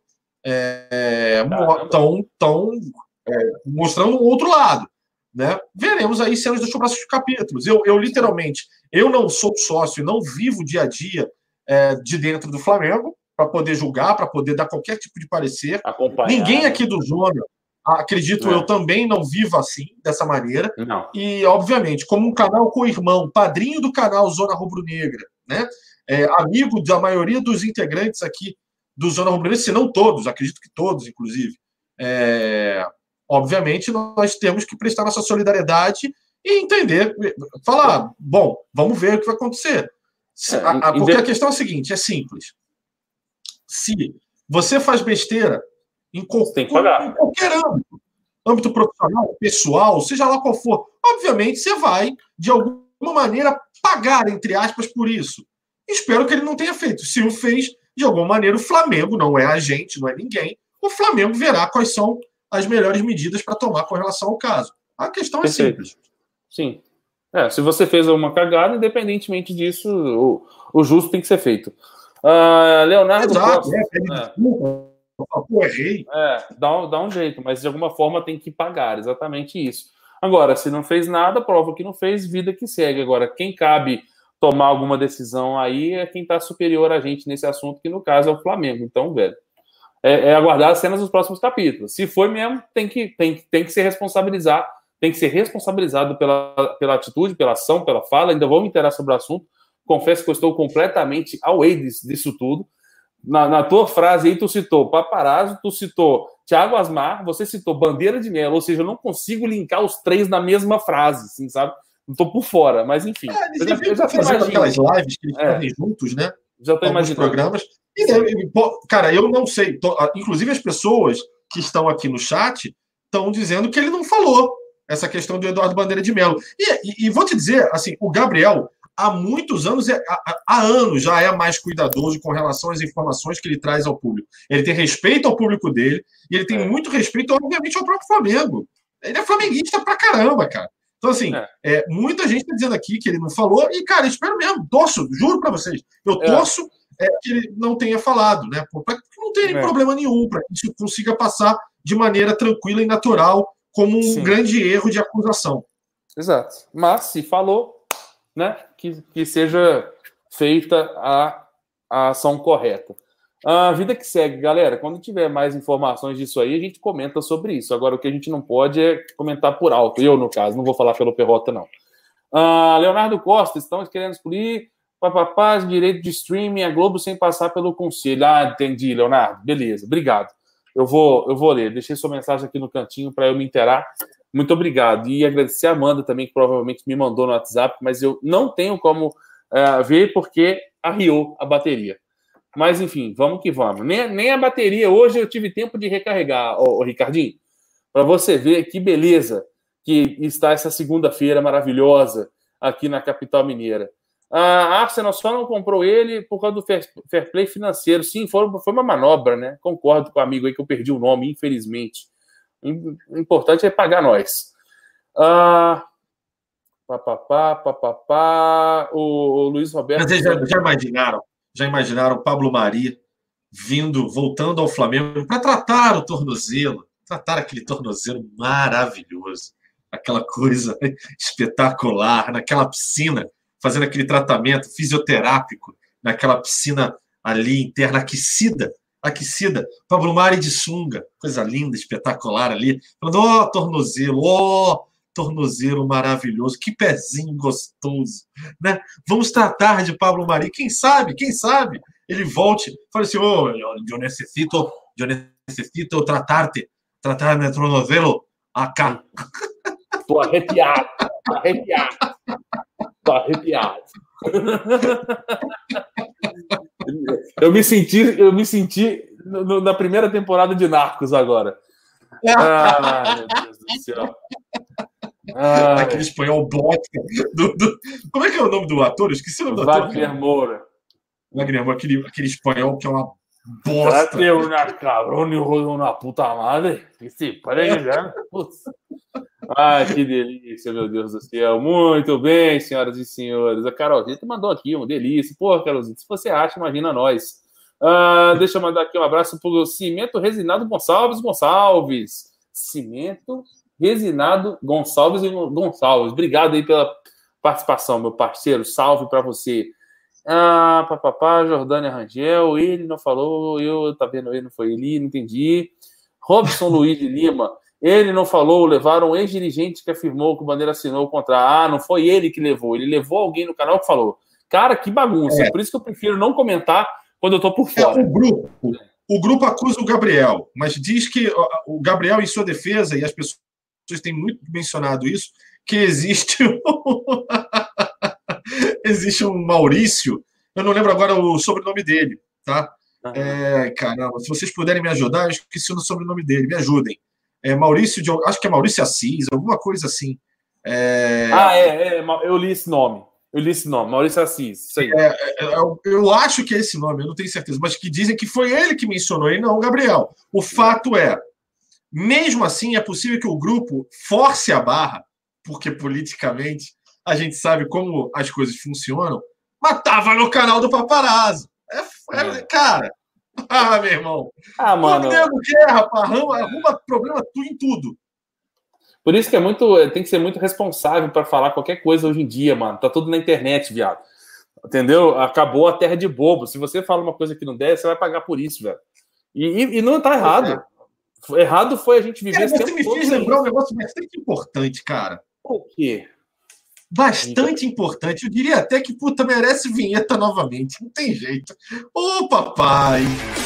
estão é, é, mostrando um outro lado. Né? Veremos aí cenas dos próximos capítulos. Eu, eu, literalmente, eu não sou sócio, não vivo dia a dia é, de dentro do Flamengo, para poder julgar, para poder dar qualquer tipo de parecer. Acompanhar. Ninguém aqui do Zona, acredito é. eu, também não viva assim, dessa maneira. Não. E, obviamente, como um canal com irmão, padrinho do canal Zona Rubro-Negra, né? É, amigo da maioria dos integrantes aqui do Zona Rubro-Negra, se não todos, acredito que todos, inclusive. É, obviamente, nós temos que prestar nossa solidariedade e entender, falar, bom, vamos ver o que vai acontecer. É, a, a, porque a questão é a seguinte, é simples. Se você faz besteira em, co em qualquer âmbito, âmbito profissional, pessoal, seja lá qual for, obviamente você vai, de alguma maneira, pagar, entre aspas, por isso. Espero que ele não tenha feito. Se o fez, de alguma maneira, o Flamengo, não é a gente, não é ninguém, o Flamengo verá quais são as melhores medidas para tomar com relação ao caso. A questão Perfeito. é simples. Sim. É, se você fez alguma cagada, independentemente disso, o, o justo tem que ser feito. Uh, Leonardo Exato, Costa, é, é, desculpa, pô, errei. É, dá um, dá um jeito, mas de alguma forma tem que pagar, exatamente isso. Agora, se não fez nada, prova que não fez, vida que segue. Agora, quem cabe tomar alguma decisão aí é quem está superior a gente nesse assunto, que no caso é o Flamengo. Então, velho, é, é aguardar as cenas dos próximos capítulos. Se foi mesmo, tem que, tem, tem que se responsabilizar, tem que ser responsabilizado pela, pela atitude, pela ação, pela fala. Ainda vou me interar sobre o assunto. Confesso que eu estou completamente away disso, disso tudo. Na, na tua frase aí, tu citou Paparazzo, tu citou Thiago Asmar, você citou Bandeira de Melo, ou seja, eu não consigo linkar os três na mesma frase, assim, sabe? Não tô por fora, mas enfim. É, eu já, eu já fazendo aquelas lives que eles é. fazem juntos, né? Já tô imaginando. Programas. E, cara, eu não sei. Tô, inclusive, as pessoas que estão aqui no chat estão dizendo que ele não falou essa questão do Eduardo Bandeira de Melo. E, e, e vou te dizer, assim, o Gabriel, há muitos anos, há, há anos já é mais cuidadoso com relação às informações que ele traz ao público. Ele tem respeito ao público dele e ele tem é. muito respeito, obviamente, ao próprio Flamengo. Ele é flamenguista pra caramba, cara. Então, assim, é. É, muita gente está dizendo aqui que ele não falou, e, cara, espero mesmo, torço, juro para vocês, eu torço é. É, que ele não tenha falado, né? Para que não tenha é. problema nenhum, para que isso consiga passar de maneira tranquila e natural, como um Sim. grande erro de acusação. Exato. Mas, se falou, né, que, que seja feita a, a ação correta. A vida que segue, galera. Quando tiver mais informações disso aí, a gente comenta sobre isso. Agora, o que a gente não pode é comentar por alto. Eu, no caso, não vou falar pelo Perrota, não. Uh, Leonardo Costa, estamos querendo excluir papapás, direito de streaming, a Globo sem passar pelo conselho. Ah, entendi, Leonardo. Beleza, obrigado. Eu vou, eu vou ler. Deixei sua mensagem aqui no cantinho para eu me inteirar. Muito obrigado. E agradecer a Amanda também, que provavelmente me mandou no WhatsApp, mas eu não tenho como uh, ver porque arriou a bateria. Mas, enfim, vamos que vamos. Nem, nem a bateria hoje eu tive tempo de recarregar, ô, ô Ricardinho, para você ver que beleza que está essa segunda-feira maravilhosa aqui na capital mineira. A Arsenal só não comprou ele por causa do fair, fair play financeiro. Sim, foi, foi uma manobra, né? Concordo com o amigo aí que eu perdi o nome, infelizmente. O importante é pagar nós. Ah, papapá, papapá, o, o Luiz Roberto... Mas já, já imaginaram? Já imaginaram o Pablo Mari vindo, voltando ao Flamengo para tratar o tornozelo, tratar aquele tornozelo maravilhoso, aquela coisa espetacular, naquela piscina, fazendo aquele tratamento fisioterápico, naquela piscina ali interna, aquecida, aquecida, Pablo Mari de sunga, coisa linda, espetacular ali, falando, ó, oh, tornozelo, ó, oh, tornozelo maravilhoso, que pezinho gostoso, né? Vamos tratar de Pablo Mari, quem sabe, quem sabe, ele volte, fale assim, oh, eu necessito, eu necessito tratar-te, tratar meu tornozelo acá. Tô arrepiado, tô arrepiado, tô arrepiado. Eu me senti, eu me senti no, na primeira temporada de Narcos agora. Ah, meu Deus do céu. Ah, aquele espanhol bosta. Do, do... Como é que é o nome do ator? Eu esqueci o nome do ator. Wagner Moura. Wagner Moura, aquele, aquele espanhol que é uma bosta. Trate una cabrón e una puta madre. Esse parei já. Putz. Ai, que delícia, meu Deus do céu. Muito bem, senhoras e senhores. A Carolzita mandou aqui uma delícia. Pô, Carolzita, se você acha, imagina nós. Ah, deixa eu mandar aqui um abraço para o Cimento Resinado Gonçalves Gonçalves. Cimento Resinado Gonçalves e Gonçalves. Obrigado aí pela participação, meu parceiro. Salve para você. Ah, papapá, Jordânia Rangel, ele não falou, eu, tá vendo, ele não foi ele, não entendi. Robson Luiz de Lima, ele não falou, levaram um ex-dirigente que afirmou que o Bandeira assinou o contrato. Ah, não foi ele que levou, ele levou alguém no canal que falou. Cara, que bagunça, É. por isso que eu prefiro não comentar quando eu tô por É, fora. o grupo, o grupo acusa o Gabriel, mas diz que o Gabriel, em sua defesa, e as pessoas têm muito mencionado isso, que existe um, existe um Maurício, eu não lembro agora o sobrenome dele, tá? Uhum. É, caramba, se vocês puderem me ajudar, eu esqueci o sobrenome dele, me ajudem. É Maurício, de, acho que é Maurício Assis, alguma coisa assim. É... Ah, é, é, eu li esse nome. Eu li esse nome, Maurício Assis. Isso aí. É, é, eu acho que é esse nome, eu não tenho certeza, mas que dizem que foi ele que mencionou, e não o Gabriel. O fato é, mesmo assim, é possível que o grupo force a barra, porque politicamente a gente sabe como as coisas funcionam, mas tava no canal do Paparazzo. É, é, cara, ah, meu irmão. Ah, mano. O nego quer, rapaz, arruma, arruma problema tu em tudo. Por isso que é muito, tem que ser muito responsável para falar qualquer coisa hoje em dia, mano. Tá tudo na internet, viado. Entendeu? Acabou a terra de bobo. Se você fala uma coisa que não der, você vai pagar por isso, velho. E, e, e não tá errado. É. Errado foi a gente viver é, esse você tempo me todo fez lembrar isso. Um negócio bastante importante, cara. O quê? Bastante importante. Eu diria até que, puta, merece vinheta novamente. Não tem jeito. Ô, papai!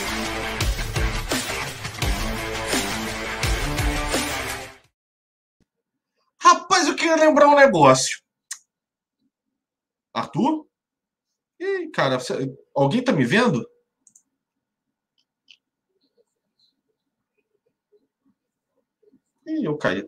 Rapaz, eu queria lembrar um negócio. Arthur? Ih, cara, você... alguém tá me vendo? Ih, eu caí.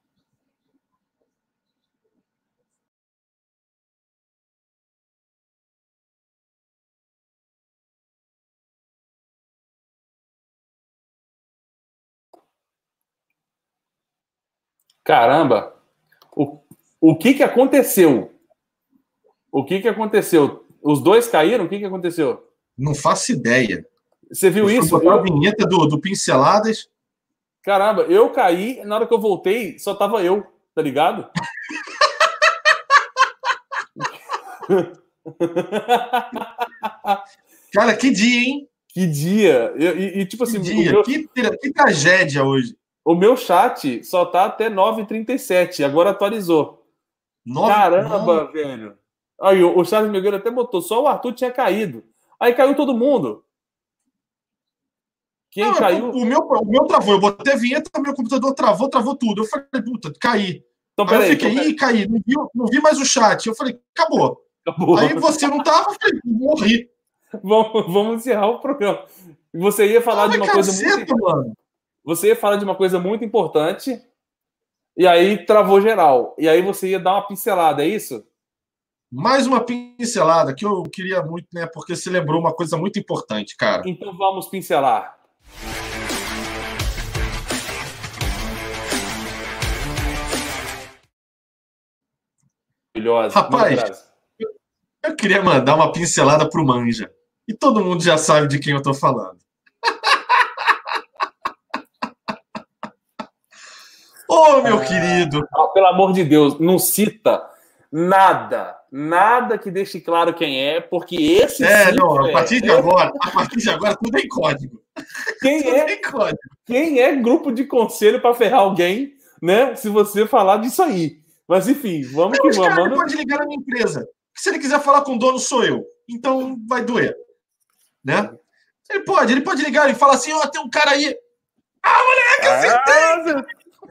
Caramba! O, o que que aconteceu? O que que aconteceu? Os dois caíram? O que que aconteceu? Não faço ideia. Você viu eu isso? Eu a vinheta do, do Pinceladas. Caramba, eu caí, na hora que eu voltei, só tava eu, tá ligado? Cara, que dia, hein? Que dia! E, e, e tipo assim, que, dia. Meu... Que, que tragédia hoje. O meu chat só tá até nove e trinta e sete, agora atualizou. nove... Caramba, não. velho. Aí o Charles Miguel até botou, só o Arthur tinha caído. Aí caiu todo mundo. Quem não, caiu? O meu, o meu travou. Eu botei a vinheta, meu computador travou, travou tudo. Eu falei, puta, caí. Então, aí aí, eu fiquei, então, ih, caí. Não vi, não vi mais o chat. Eu falei, acabou. acabou. Aí você não tava, eu falei, morri. Vamos, vamos encerrar o programa. Você ia falar ah, de uma coisa caceta, muito... mano. Você ia falar de uma coisa muito importante e aí travou geral. E aí você ia dar uma pincelada, é isso? Mais uma pincelada que eu queria muito, né? Porque você lembrou uma coisa muito importante, cara. Então vamos pincelar. Maravilhosa. Rapaz, eu, eu queria mandar uma pincelada pro Manja. E todo mundo já sabe de quem eu tô falando. Ô, oh, meu ah, querido! Ah, pelo amor de Deus, não cita nada, nada que deixe claro quem é, porque esse É, não, a partir é, de agora, a partir de agora tudo é em código. Quem tudo é, em código. Quem é grupo de conselho para ferrar alguém, né? Se você falar disso aí. Mas enfim, vamos não, que vamos. Ele pode ligar na minha empresa. Se ele quiser falar com o dono, sou eu. Então vai doer. Né? Ele pode, ele pode ligar e falar assim: ó, oh, tem um cara aí. Ah, moleque, acertei!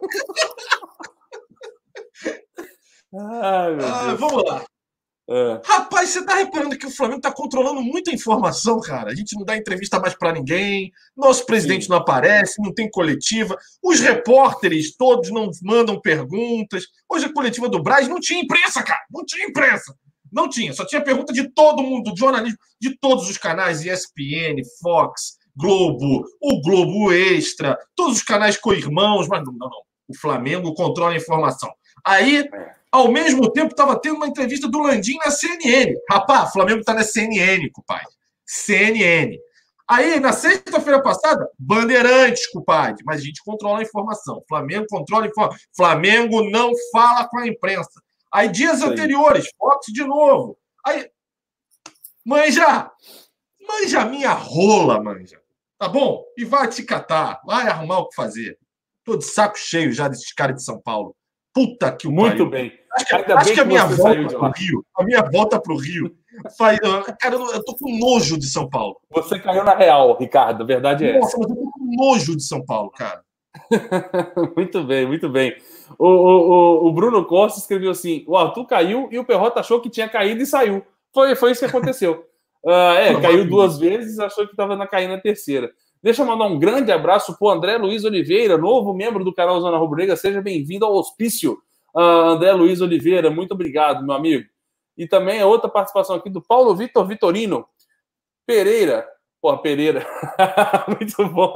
Ai, meu ah, Deus. Vamos lá. É. Rapaz, você tá reparando que o Flamengo tá controlando muita informação, cara. A gente não dá entrevista mais para ninguém, nosso presidente Sim. não aparece, não tem coletiva, os repórteres todos não mandam perguntas. Hoje a coletiva do Braz não tinha imprensa, cara. Não tinha imprensa. Não tinha. Só tinha pergunta de todo mundo, do jornalismo, de todos os canais, E S P N, Fox, Globo, o Globo Extra, todos os canais co-irmãos, mas não, não, não. O Flamengo controla a informação. Aí, ao mesmo tempo, estava tendo uma entrevista do Landim na C N N. Rapaz, o Flamengo está na C N N, compadre. C N N. Aí, na sexta-feira passada, Bandeirantes, compadre. Mas a gente controla a informação. Flamengo controla a informação. Flamengo não fala com a imprensa. Aí, dias Sim. anteriores, Fox de novo. Aí, Manja! Manja a minha rola, manja. Tá bom? E vai te catar. Vai arrumar o que fazer. Tô de saco cheio já desses caras de São Paulo. Puta que o Muito pariu. bem. Acho que, Ainda acho bem que a que minha você volta saiu de pro lá. Rio, a minha volta pro Rio, faz, cara, eu tô com nojo de São Paulo. Você caiu na real, Ricardo. A verdade é Nossa, essa. mas eu tô com nojo de São Paulo, cara. Muito bem, muito bem. O, o, o Bruno Costa escreveu assim: o Arthur caiu e o Perrota achou que tinha caído e saiu. Foi, foi isso que aconteceu. Uh, é, caiu duas vezes, achou que estava na caindo na terceira. Deixa eu mandar um grande abraço para o André Luiz Oliveira, novo membro do canal Zona Rubro-Negra. Seja bem-vindo ao hospício, uh, André Luiz Oliveira. Muito obrigado, meu amigo. E também é outra participação aqui do Paulo Vitor Vitorino Pereira. Pô, Pereira. Muito bom.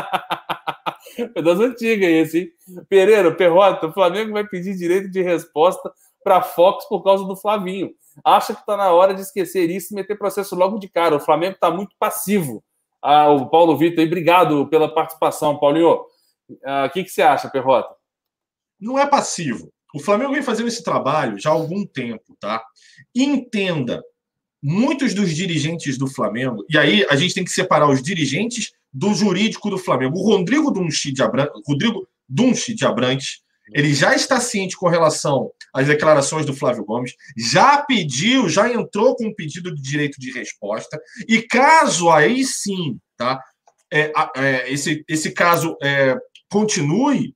É das antigas esse, hein? Pereira, Perrota, o Flamengo vai pedir direito de resposta para a Fox por causa do Flavinho. Acha que está na hora de esquecer isso e meter processo logo de cara. O Flamengo está muito passivo. Ah, o Paulo Vitor, obrigado pela participação, Paulinho. O ah, que, que você acha, Perrota? Não é passivo. O Flamengo vem fazendo esse trabalho já há algum tempo, tá? Entenda, muitos dos dirigentes do Flamengo, e aí a gente tem que separar os dirigentes do jurídico do Flamengo. O Rodrigo Dunchi de Abrantes, Rodrigo Dunchi de Abrantes, ele já está ciente com relação às declarações do Flávio Gomes, já pediu, já entrou com um pedido de direito de resposta, e caso aí sim, tá, é, é, esse, esse caso é, continue,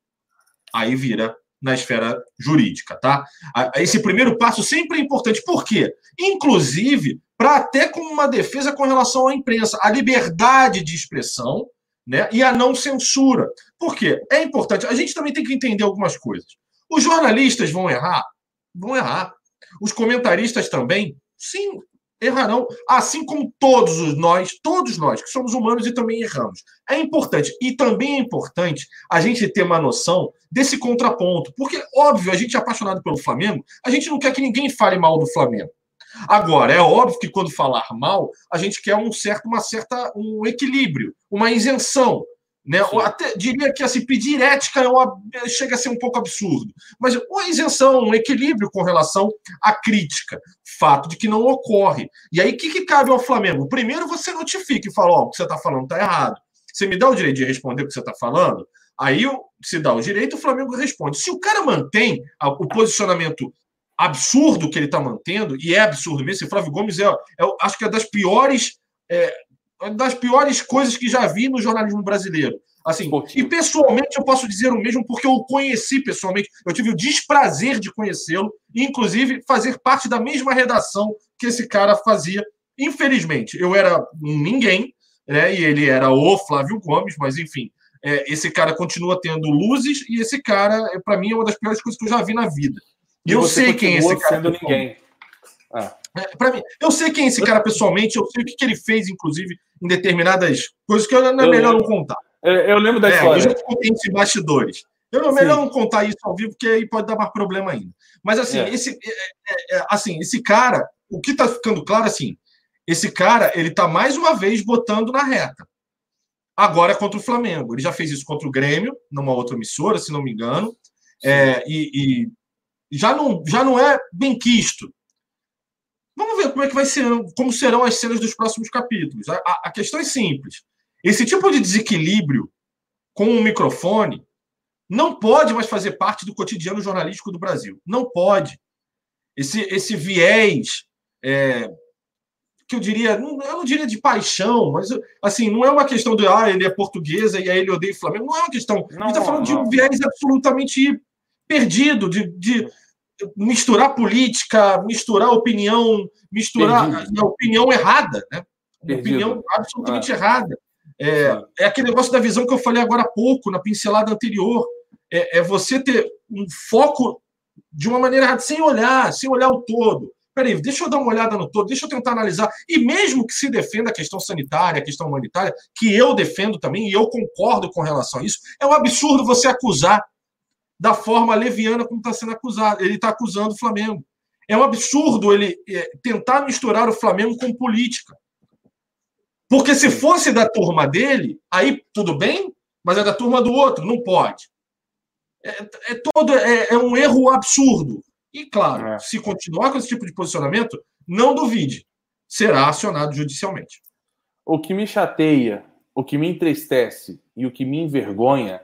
aí vira na esfera jurídica, tá? Esse primeiro passo sempre é importante. Por quê? Inclusive, para até como uma defesa com relação à imprensa, a liberdade de expressão, né, e a não censura. Por quê? É importante. A gente também tem que entender algumas coisas. Os jornalistas vão errar? Vão errar. Os comentaristas também? Sim, errarão. Assim como todos nós, todos nós, que somos humanos e também erramos. É importante. E também é importante a gente ter uma noção desse contraponto. Porque, óbvio, a gente é apaixonado pelo Flamengo, a gente não quer que ninguém fale mal do Flamengo. Agora, é óbvio que quando falar mal, a gente quer um certo, uma certa, um equilíbrio, uma isenção. Né? Até diria que assim, pedir ética é uma, chega a ser um pouco absurdo. Mas uma isenção, um equilíbrio com relação à crítica. Fato de que não ocorre. E aí, o que, que cabe ao Flamengo? Primeiro, você notifica e fala: ó, o que você está falando está errado. Você me dá o direito de responder o que você está falando? Aí, se dá o direito, o Flamengo responde. Se o cara mantém o posicionamento absurdo que ele está mantendo, e é absurdo mesmo, esse Flávio Gomes é, é, acho que é das piores, é, das piores coisas que já vi no jornalismo brasileiro. Assim, e pessoalmente eu posso dizer o mesmo porque eu o conheci pessoalmente, eu tive o desprazer de conhecê-lo e inclusive fazer parte da mesma redação que esse cara fazia. Infelizmente, eu era um ninguém, né, e ele era o Flávio Gomes, mas enfim, é, esse cara continua tendo luzes e esse cara, para mim, é uma das piores coisas que eu já vi na vida. E eu sei quem é esse cara. Sendo ninguém. Ah. É, para mim, eu sei quem é esse cara pessoalmente, eu sei o que, que ele fez, inclusive, em determinadas coisas que eu, não é eu melhor lembro. não contar. Eu, eu lembro da é, história. Eu já contei esses bastidores. Eu é melhor não contar isso ao vivo, porque aí pode dar mais problema ainda. Mas, assim, é. Esse, é, é, assim, esse cara, o que está ficando claro, assim, esse cara, ele está mais uma vez botando na reta. Agora contra o Flamengo. Ele já fez isso contra o Grêmio, numa outra emissora, se não me engano. É, e, e já não, já não é bem quisto. Vamos ver como é que vai ser, como serão as cenas dos próximos capítulos. A, a, a questão é simples. Esse tipo de desequilíbrio com o microfone não pode mais fazer parte do cotidiano jornalístico do Brasil. Não pode. Esse, esse viés, é, que eu diria, eu não diria de paixão, mas assim, não é uma questão de ah, ele é portuguesa e aí ele odeia o Flamengo. Não é uma questão. Não, a gente está falando não. de um viés absolutamente perdido, de, de misturar política, misturar opinião, misturar a opinião errada, né? Uma opinião absolutamente ah. errada. É, é aquele negócio da visão que eu falei agora há pouco, na pincelada anterior. É, é você ter um foco de uma maneira errada, sem olhar, sem olhar o todo. Peraí, deixa eu dar uma olhada no todo, deixa eu tentar analisar. E mesmo que se defenda a questão sanitária, a questão humanitária, que eu defendo também, e eu concordo com relação a isso, é um absurdo você acusar da forma leviana como está sendo acusado. Ele está acusando o Flamengo. É um absurdo ele é, tentar misturar o Flamengo com política. Porque se fosse da turma dele, aí tudo bem, mas é da turma do outro, não pode. É, é, todo, é, é um erro absurdo. E, claro, é. se continuar com esse tipo de posicionamento, não duvide. será acionado judicialmente. O que me chateia, o que me entristece e o que me envergonha,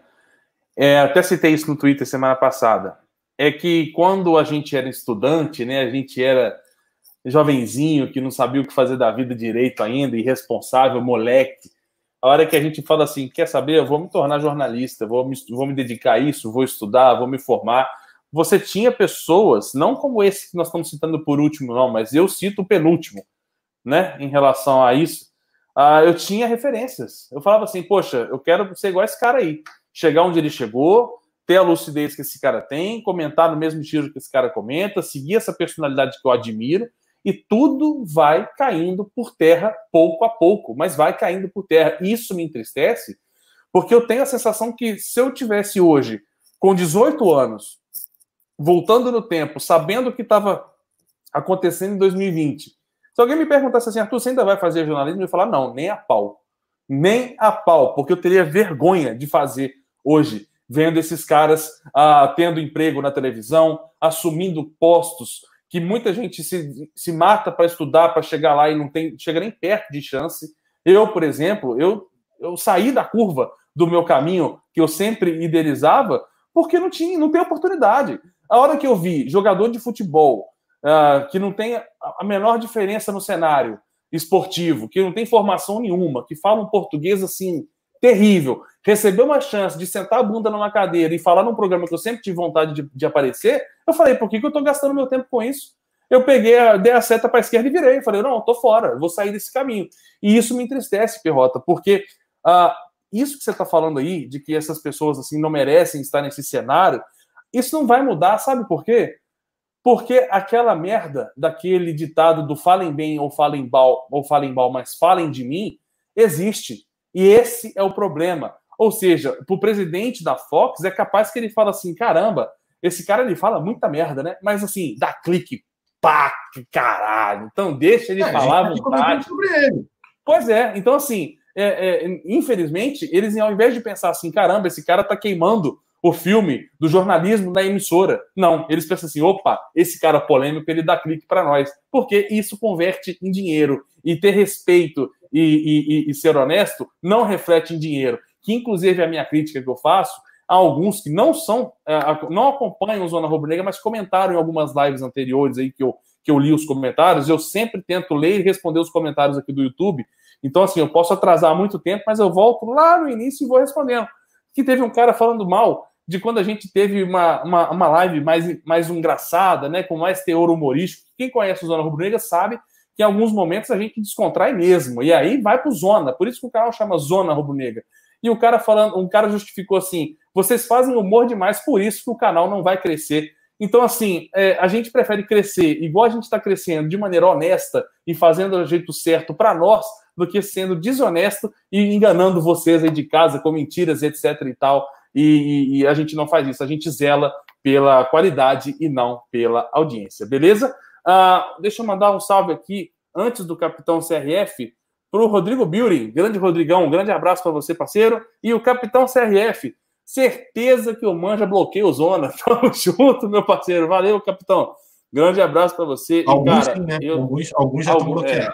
é, até citei isso no Twitter semana passada, é que quando a gente era estudante, né, a gente era jovenzinho, que não sabia o que fazer da vida direito ainda, irresponsável, moleque, a hora que a gente fala assim, quer saber, eu vou me tornar jornalista, vou me, vou me dedicar a isso, vou estudar, vou me formar. Você tinha pessoas, não como esse que nós estamos citando por último, não, mas eu cito o penúltimo, né, em relação a isso, uh, eu tinha referências. Eu falava assim, poxa, eu quero ser igual esse cara aí, chegar onde ele chegou, ter a lucidez que esse cara tem, comentar no mesmo estilo que esse cara comenta, seguir essa personalidade que eu admiro, e tudo vai caindo por terra pouco a pouco, mas vai caindo por terra. Isso me entristece, porque eu tenho a sensação que se eu tivesse hoje, com dezoito anos, voltando no tempo, sabendo o que estava acontecendo em dois mil e vinte, se alguém me perguntasse assim, Arthur, você ainda vai fazer jornalismo? Eu ia falar, não, nem a pau. Nem a pau, porque eu teria vergonha de fazer hoje, vendo esses caras ah, tendo emprego na televisão, assumindo postos, que muita gente se, se mata para estudar, para chegar lá e não tem, chega nem perto de chance. Eu, por exemplo, eu, eu saí da curva do meu caminho, que eu sempre idealizava, porque não tinha, não tem oportunidade. A hora que eu vi jogador de futebol, uh, que não tem a menor diferença no cenário esportivo, que não tem formação nenhuma, que fala um português assim, terrível, receber uma chance de sentar a bunda numa cadeira e falar num programa que eu sempre tive vontade de, de aparecer, eu falei, por que, que eu tô gastando meu tempo com isso? Eu peguei, dei a seta para a esquerda e virei. Falei, não, eu tô fora, eu vou sair desse caminho. E isso me entristece, Perrota, porque uh, isso que você tá falando aí, de que essas pessoas assim não merecem estar nesse cenário, isso não vai mudar, sabe por quê? Porque aquela merda daquele ditado do falem bem ou falem mal, ou falem mal, mas falem de mim, existe. E esse é o problema. Ou seja, pro presidente da Fox, é capaz que ele fala assim, caramba, esse cara ele fala muita merda, né? Mas assim, dá clique, pá, que caralho. Então deixa ele é, falar à vontade. Sobre ele. Pois é, então assim, é, é, infelizmente, eles ao invés de pensar assim, caramba, esse cara tá queimando o filme do jornalismo da emissora. Não, eles pensam assim, opa, esse cara polêmico, ele dá clique para nós. Porque isso converte em dinheiro. E ter respeito e, e, e ser honesto não reflete em dinheiro. Que, inclusive, a minha crítica que eu faço, há alguns que não são, não acompanham o Zona Rubro Negra, mas comentaram em algumas lives anteriores aí que eu, que eu li os comentários. Eu sempre tento ler e responder os comentários aqui do YouTube. Então, assim, eu posso atrasar muito tempo, mas eu volto lá no início e vou respondendo. Que teve um cara falando mal de quando a gente teve uma, uma, uma live mais, mais engraçada, né, com mais teor humorístico. Quem conhece o Zona Rubro Negra sabe que em alguns momentos a gente descontrai mesmo. E aí vai pro Zona. Por isso que o canal chama Zona Rubro Negra. E o cara falando, um cara justificou assim, vocês fazem humor demais, por isso que o canal não vai crescer. Então, assim, é, a gente prefere crescer igual a gente está crescendo, de maneira honesta e fazendo do jeito certo para nós, do que sendo desonesto e enganando vocês aí de casa com mentiras, etc e tal. E, e, e a gente não faz isso, a gente zela pela qualidade e não pela audiência, beleza? Uh, deixa eu mandar um salve aqui, antes do Capitão C R F, para o Rodrigo Building. Grande Rodrigão, um grande abraço para você, parceiro. E o Capitão C R F, certeza que o Manja bloqueia o Zona. Tamo junto, meu parceiro. Valeu, Capitão. Grande abraço para você. Alguns, e, cara, sim, né? eu... alguns, alguns já estão bloqueados.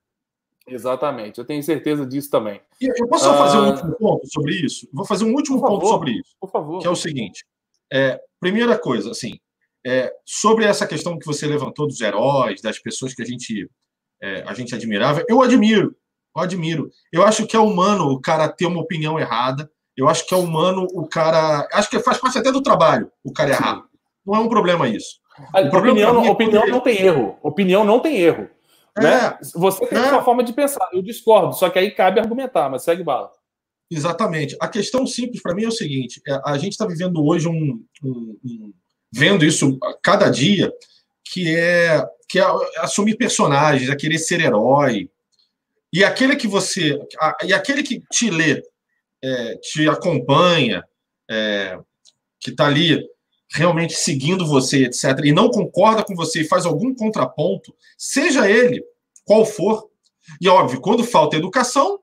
É, exatamente, eu tenho certeza disso também. E eu posso só fazer uh... um último ponto sobre isso? Vou fazer um último por ponto favor, sobre isso. Por favor. Que é o seguinte. É, primeira coisa, assim, é, sobre essa questão que você levantou dos heróis, das pessoas que a gente, é, a gente admirava, eu admiro. Eu admiro. Eu acho que é humano o cara ter uma opinião errada. Eu acho que é humano o cara... Acho que faz parte até do trabalho o cara errar. Não é um problema isso. A opinião, não, é opinião não tem erro. Opinião não tem erro. É, né? Você tem é. sua forma de pensar. Eu discordo. Só que aí cabe argumentar, mas segue bala. Exatamente. A questão simples para mim é o seguinte. A gente está vivendo hoje um, um, um... Vendo isso cada dia, que é, que é assumir personagens, é querer ser herói. E aquele que você, e aquele que te lê, é, te acompanha, é, que está ali realmente seguindo você, etcétera, e não concorda com você e faz algum contraponto, seja ele qual for, e óbvio, quando falta educação,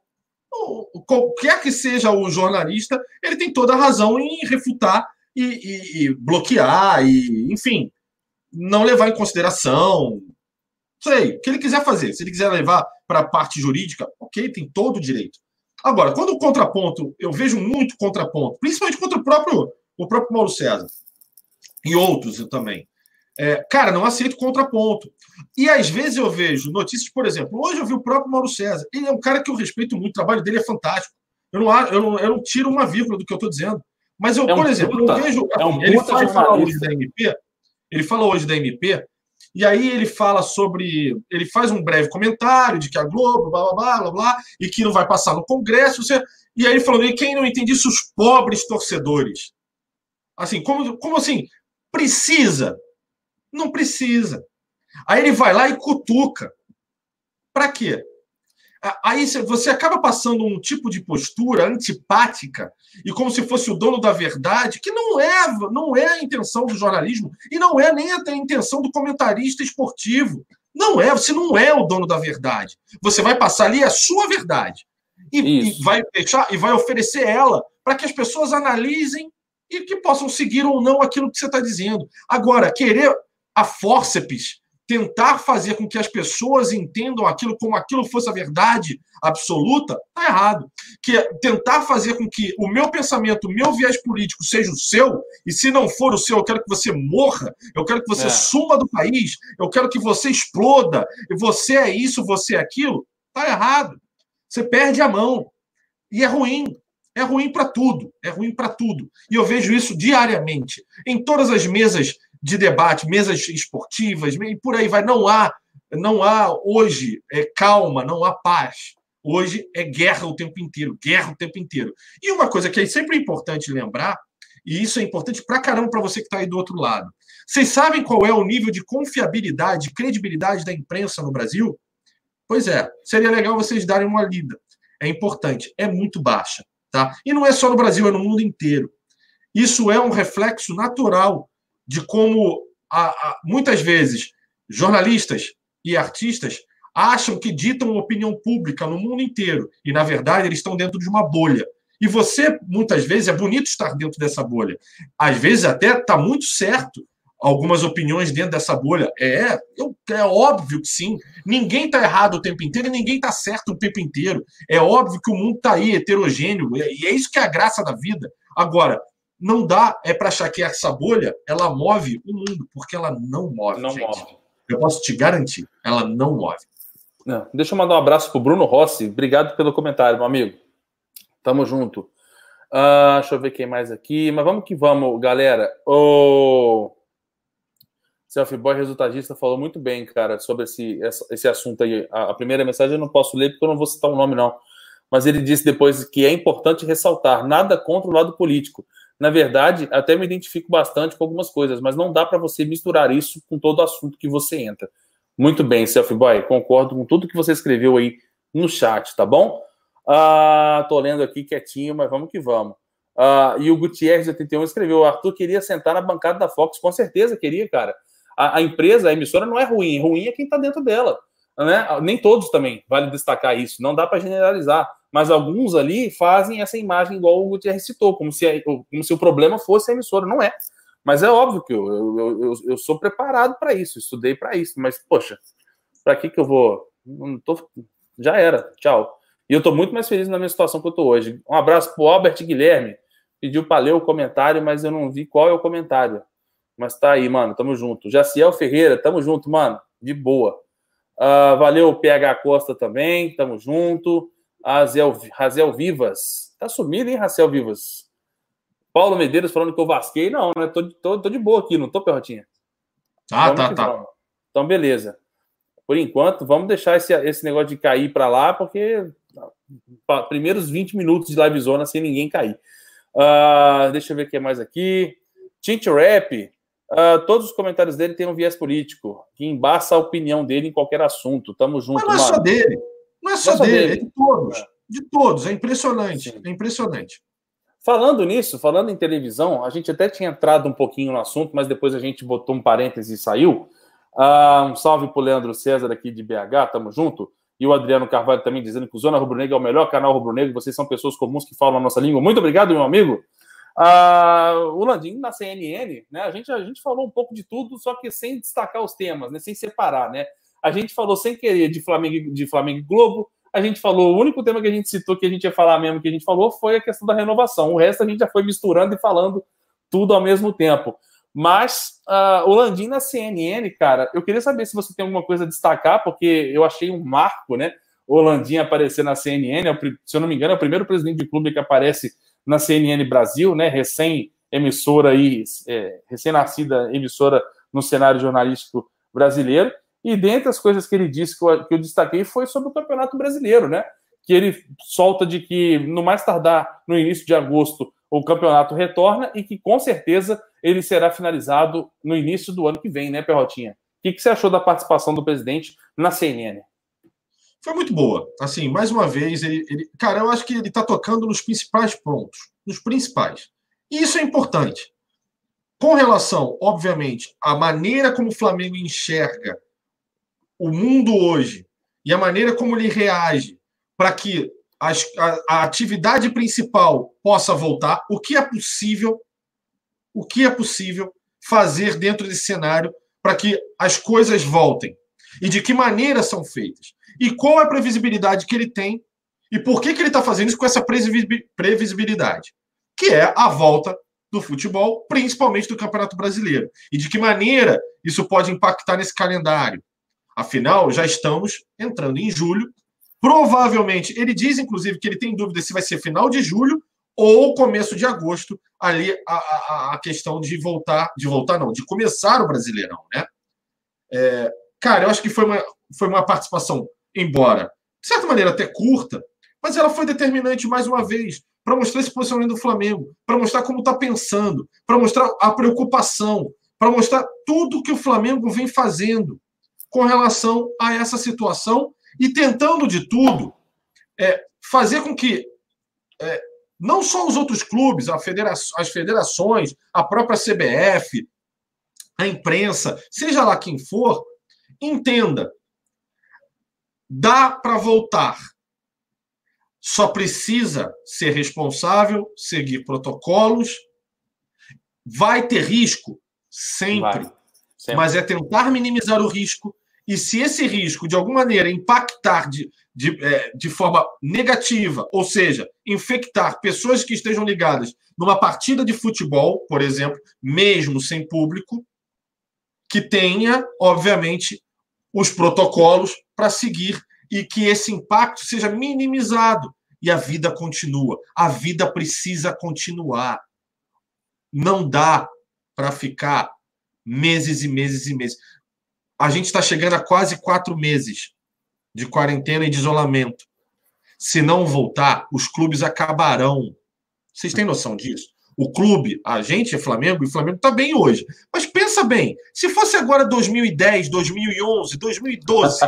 qualquer que seja o jornalista, ele tem toda a razão em refutar e, e, e bloquear, e, enfim, não levar em consideração. Sei, o que ele quiser fazer. Se ele quiser levar para a parte jurídica, ok, tem todo o direito. Agora, quando o contraponto, eu vejo muito contraponto, principalmente contra o próprio, o próprio Mauro César e outros eu também. É, cara, não aceito contraponto. E às vezes eu vejo notícias, por exemplo, hoje eu vi o próprio Mauro César. Ele é um cara que eu respeito muito, o trabalho dele é fantástico. Eu não, eu não, eu não tiro uma vírgula do que eu estou dizendo. Mas eu, é um por exemplo, puta, eu vejo. É um ele fala, fala hoje da M P, ele fala hoje da M P, e aí ele fala sobre. Ele faz um breve comentário de que a Globo, blá blá blá, blá, blá e que não vai passar no Congresso. Você, e aí ele falou: e quem não entende isso, os pobres torcedores. Assim, como, como assim? Precisa. Não precisa. Aí ele vai lá e cutuca. Para quê? Aí você acaba passando um tipo de postura antipática e como se fosse o dono da verdade, que não é, não é a intenção do jornalismo e não é nem a intenção do comentarista esportivo. Não é, você não é o dono da verdade. Você vai passar ali a sua verdade e, e vai deixar e vai oferecer ela para que as pessoas analisem e que possam seguir ou não aquilo que você está dizendo. Agora, querer a fórceps tentar fazer com que as pessoas entendam aquilo como aquilo fosse a verdade absoluta, está errado. Que tentar fazer com que o meu pensamento, o meu viés político seja o seu, e se não for o seu, eu quero que você morra, eu quero que você é. suma do país, eu quero que você exploda, e você é isso, você é aquilo, está errado. Você perde a mão. E é ruim. É ruim para tudo. É ruim para tudo. E eu vejo isso diariamente. Em todas as mesas de debate, mesas esportivas, e por aí vai. Não há, não há hoje é, calma, não há paz. Hoje é guerra o tempo inteiro, guerra o tempo inteiro. E uma coisa que é sempre importante lembrar, e isso é importante pra caramba para você que está aí do outro lado. Vocês sabem qual é o nível de confiabilidade, credibilidade da imprensa no Brasil? Pois é, seria legal vocês darem uma lida. É importante, é muito baixa. Tá? E não é só no Brasil, é no mundo inteiro. Isso é um reflexo natural de como, a, a, muitas vezes, jornalistas e artistas acham que ditam opinião pública no mundo inteiro. E, na verdade, eles estão dentro de uma bolha. E você, muitas vezes, é bonito estar dentro dessa bolha. Às vezes, até está muito certo algumas opiniões dentro dessa bolha. É, é óbvio que sim. Ninguém está errado o tempo inteiro e ninguém está certo o tempo inteiro. É óbvio que o mundo está aí, heterogêneo. E é isso que é a graça da vida. Agora, não dá é para achar que essa bolha ela move o mundo, porque ela não move, não gente. Move. Eu posso te garantir, ela não move. Não, deixa eu mandar um abraço pro Bruno Rossi. Obrigado pelo comentário, meu amigo. Tamo junto. Uh, deixa eu ver quem mais aqui. Mas vamos que vamos, galera. O Selfie Boy Resultadista falou muito bem, cara, sobre esse, esse assunto aí. A, a primeira mensagem eu não posso ler porque eu não vou citar o nome, não. Mas ele disse depois que é importante ressaltar nada contra o lado político. Na verdade, até me identifico bastante com algumas coisas, mas não dá para você misturar isso com todo assunto que você entra. Muito bem, Selfie Boy, concordo com tudo que você escreveu aí no chat, tá bom? Ah, tô lendo aqui quietinho, mas vamos que vamos. Ah, e o Gutierrez oitenta e um escreveu: o Arthur queria sentar na bancada da Fox. Com certeza queria, cara. A, a empresa, a emissora não é ruim, ruim é quem tá dentro dela. Né? Nem todos também, vale destacar isso, não dá para generalizar, mas alguns ali fazem essa imagem igual o Gutierrez citou, como se, como se o problema fosse a emissora, não é. Mas é óbvio que eu, eu, eu, eu sou preparado para isso, estudei para isso, mas, poxa, para que que eu vou? Não tô, já era, tchau. E eu tô muito mais feliz na minha situação que eu tô hoje. Um abraço pro Albert Guilherme, pediu para ler o comentário, mas eu não vi qual é o comentário. Mas tá aí, mano, tamo junto. Jaciel Ferreira, tamo junto, mano, de boa. Uh, valeu, P H Costa também, tamo junto. Razel, Razel Vivas, tá sumido, hein, Razel Vivas? Paulo Medeiros falando que eu vasquei, não, né? Tô, tô, tô de boa aqui, não tô, Perrotinha? Ah, vamos tá, tá. Vamos. Então, beleza. Por enquanto, vamos deixar esse, esse negócio de cair pra lá, porque pra, primeiros vinte minutos de livezona sem ninguém cair. Uh, deixa eu ver o que é mais aqui. Tint Rap. Uh, todos os comentários dele têm um viés político, que embaça a opinião dele em qualquer assunto. Tamo junto, Mas não é mano. só dele. Não é só, não é só dele, dele, é de todos. É. De todos. É impressionante. Sim. É impressionante. Falando nisso, falando em televisão, a gente até tinha entrado um pouquinho no assunto, mas depois a gente botou um parêntese e saiu. Uh, um salve pro Leandro César aqui de B H, tamo junto. E o Adriano Carvalho também dizendo que o Zona Rubro Negra é o melhor canal rubro-negro. Vocês são pessoas comuns que falam a nossa língua. Muito obrigado, meu amigo. Uh, o Landim, na C N N, né, a, gente, a gente falou um pouco de tudo, só que sem destacar os temas, né, sem separar. Né? A gente falou sem querer de Flamengo, de Flamengo e Globo. A gente falou, o único tema que a gente citou que a gente ia falar mesmo, que a gente falou, foi a questão da renovação. O resto a gente já foi misturando e falando tudo ao mesmo tempo. Mas uh, o Landim na C N N, cara, eu queria saber se você tem alguma coisa a destacar, porque eu achei um marco, né? O Landim aparecer na C N N, é o, se eu não me engano, é o primeiro presidente de clube que aparece na C N N Brasil, né? Recém-emissora aí, é, recém-nascida emissora no cenário jornalístico brasileiro. E dentre as coisas que ele disse que eu, que eu destaquei foi sobre o Campeonato Brasileiro, né? Que ele solta de que, no mais tardar, no início de agosto, o campeonato retorna e que, com certeza, ele será finalizado no início do ano que vem, né, Perrotinha? O que, que você achou da participação do presidente na C N N? Foi muito boa. Assim, mais uma vez, ele, ele... cara, eu acho que ele está tocando nos principais pontos. Nos principais. E isso é importante. Com relação, obviamente, à maneira como o Flamengo enxerga o mundo hoje e a maneira como ele reage para que as, a, a atividade principal possa voltar, o que é possível, o que é possível fazer dentro desse cenário para que as coisas voltem e de que maneira são feitas e qual é a previsibilidade que ele tem e por que, que ele está fazendo isso com essa previsibilidade, que é a volta do futebol, principalmente do Campeonato Brasileiro, e de que maneira isso pode impactar nesse calendário. Afinal, já estamos entrando em julho. Provavelmente, ele diz, inclusive, que ele tem dúvida se vai ser final de julho ou começo de agosto, ali a, a, a questão de voltar, de voltar não, de começar o Brasileirão, né? É, cara, eu acho que foi uma, foi uma participação, embora, de certa maneira, até curta, mas ela foi determinante mais uma vez, para mostrar esse posicionamento do Flamengo, para mostrar como está pensando, para mostrar a preocupação, para mostrar tudo que o Flamengo vem fazendo com relação a essa situação e tentando de tudo é, fazer com que é, não só os outros clubes, a federa- as federações, a própria C B F, a imprensa, seja lá quem for, entenda, dá para voltar. Só precisa ser responsável, seguir protocolos. Vai ter risco? Sempre. Vai. Sempre. Mas é tentar minimizar o risco. E se esse risco, de alguma maneira, impactar de, de, é, de forma negativa, ou seja, infectar pessoas que estejam ligadas numa partida de futebol, por exemplo, mesmo sem público, que tenha, obviamente, os protocolos para seguir e que esse impacto seja minimizado. E a vida continua. A vida precisa continuar. Não dá para ficar meses e meses e meses. A gente está chegando a quase quatro meses de quarentena e de isolamento. Se não voltar, os clubes acabarão. Vocês têm noção disso? O clube, a gente é Flamengo, e o Flamengo está bem hoje. Mas pensa bem, se fosse agora dois mil e dez, dois mil e onze, dois mil e doze,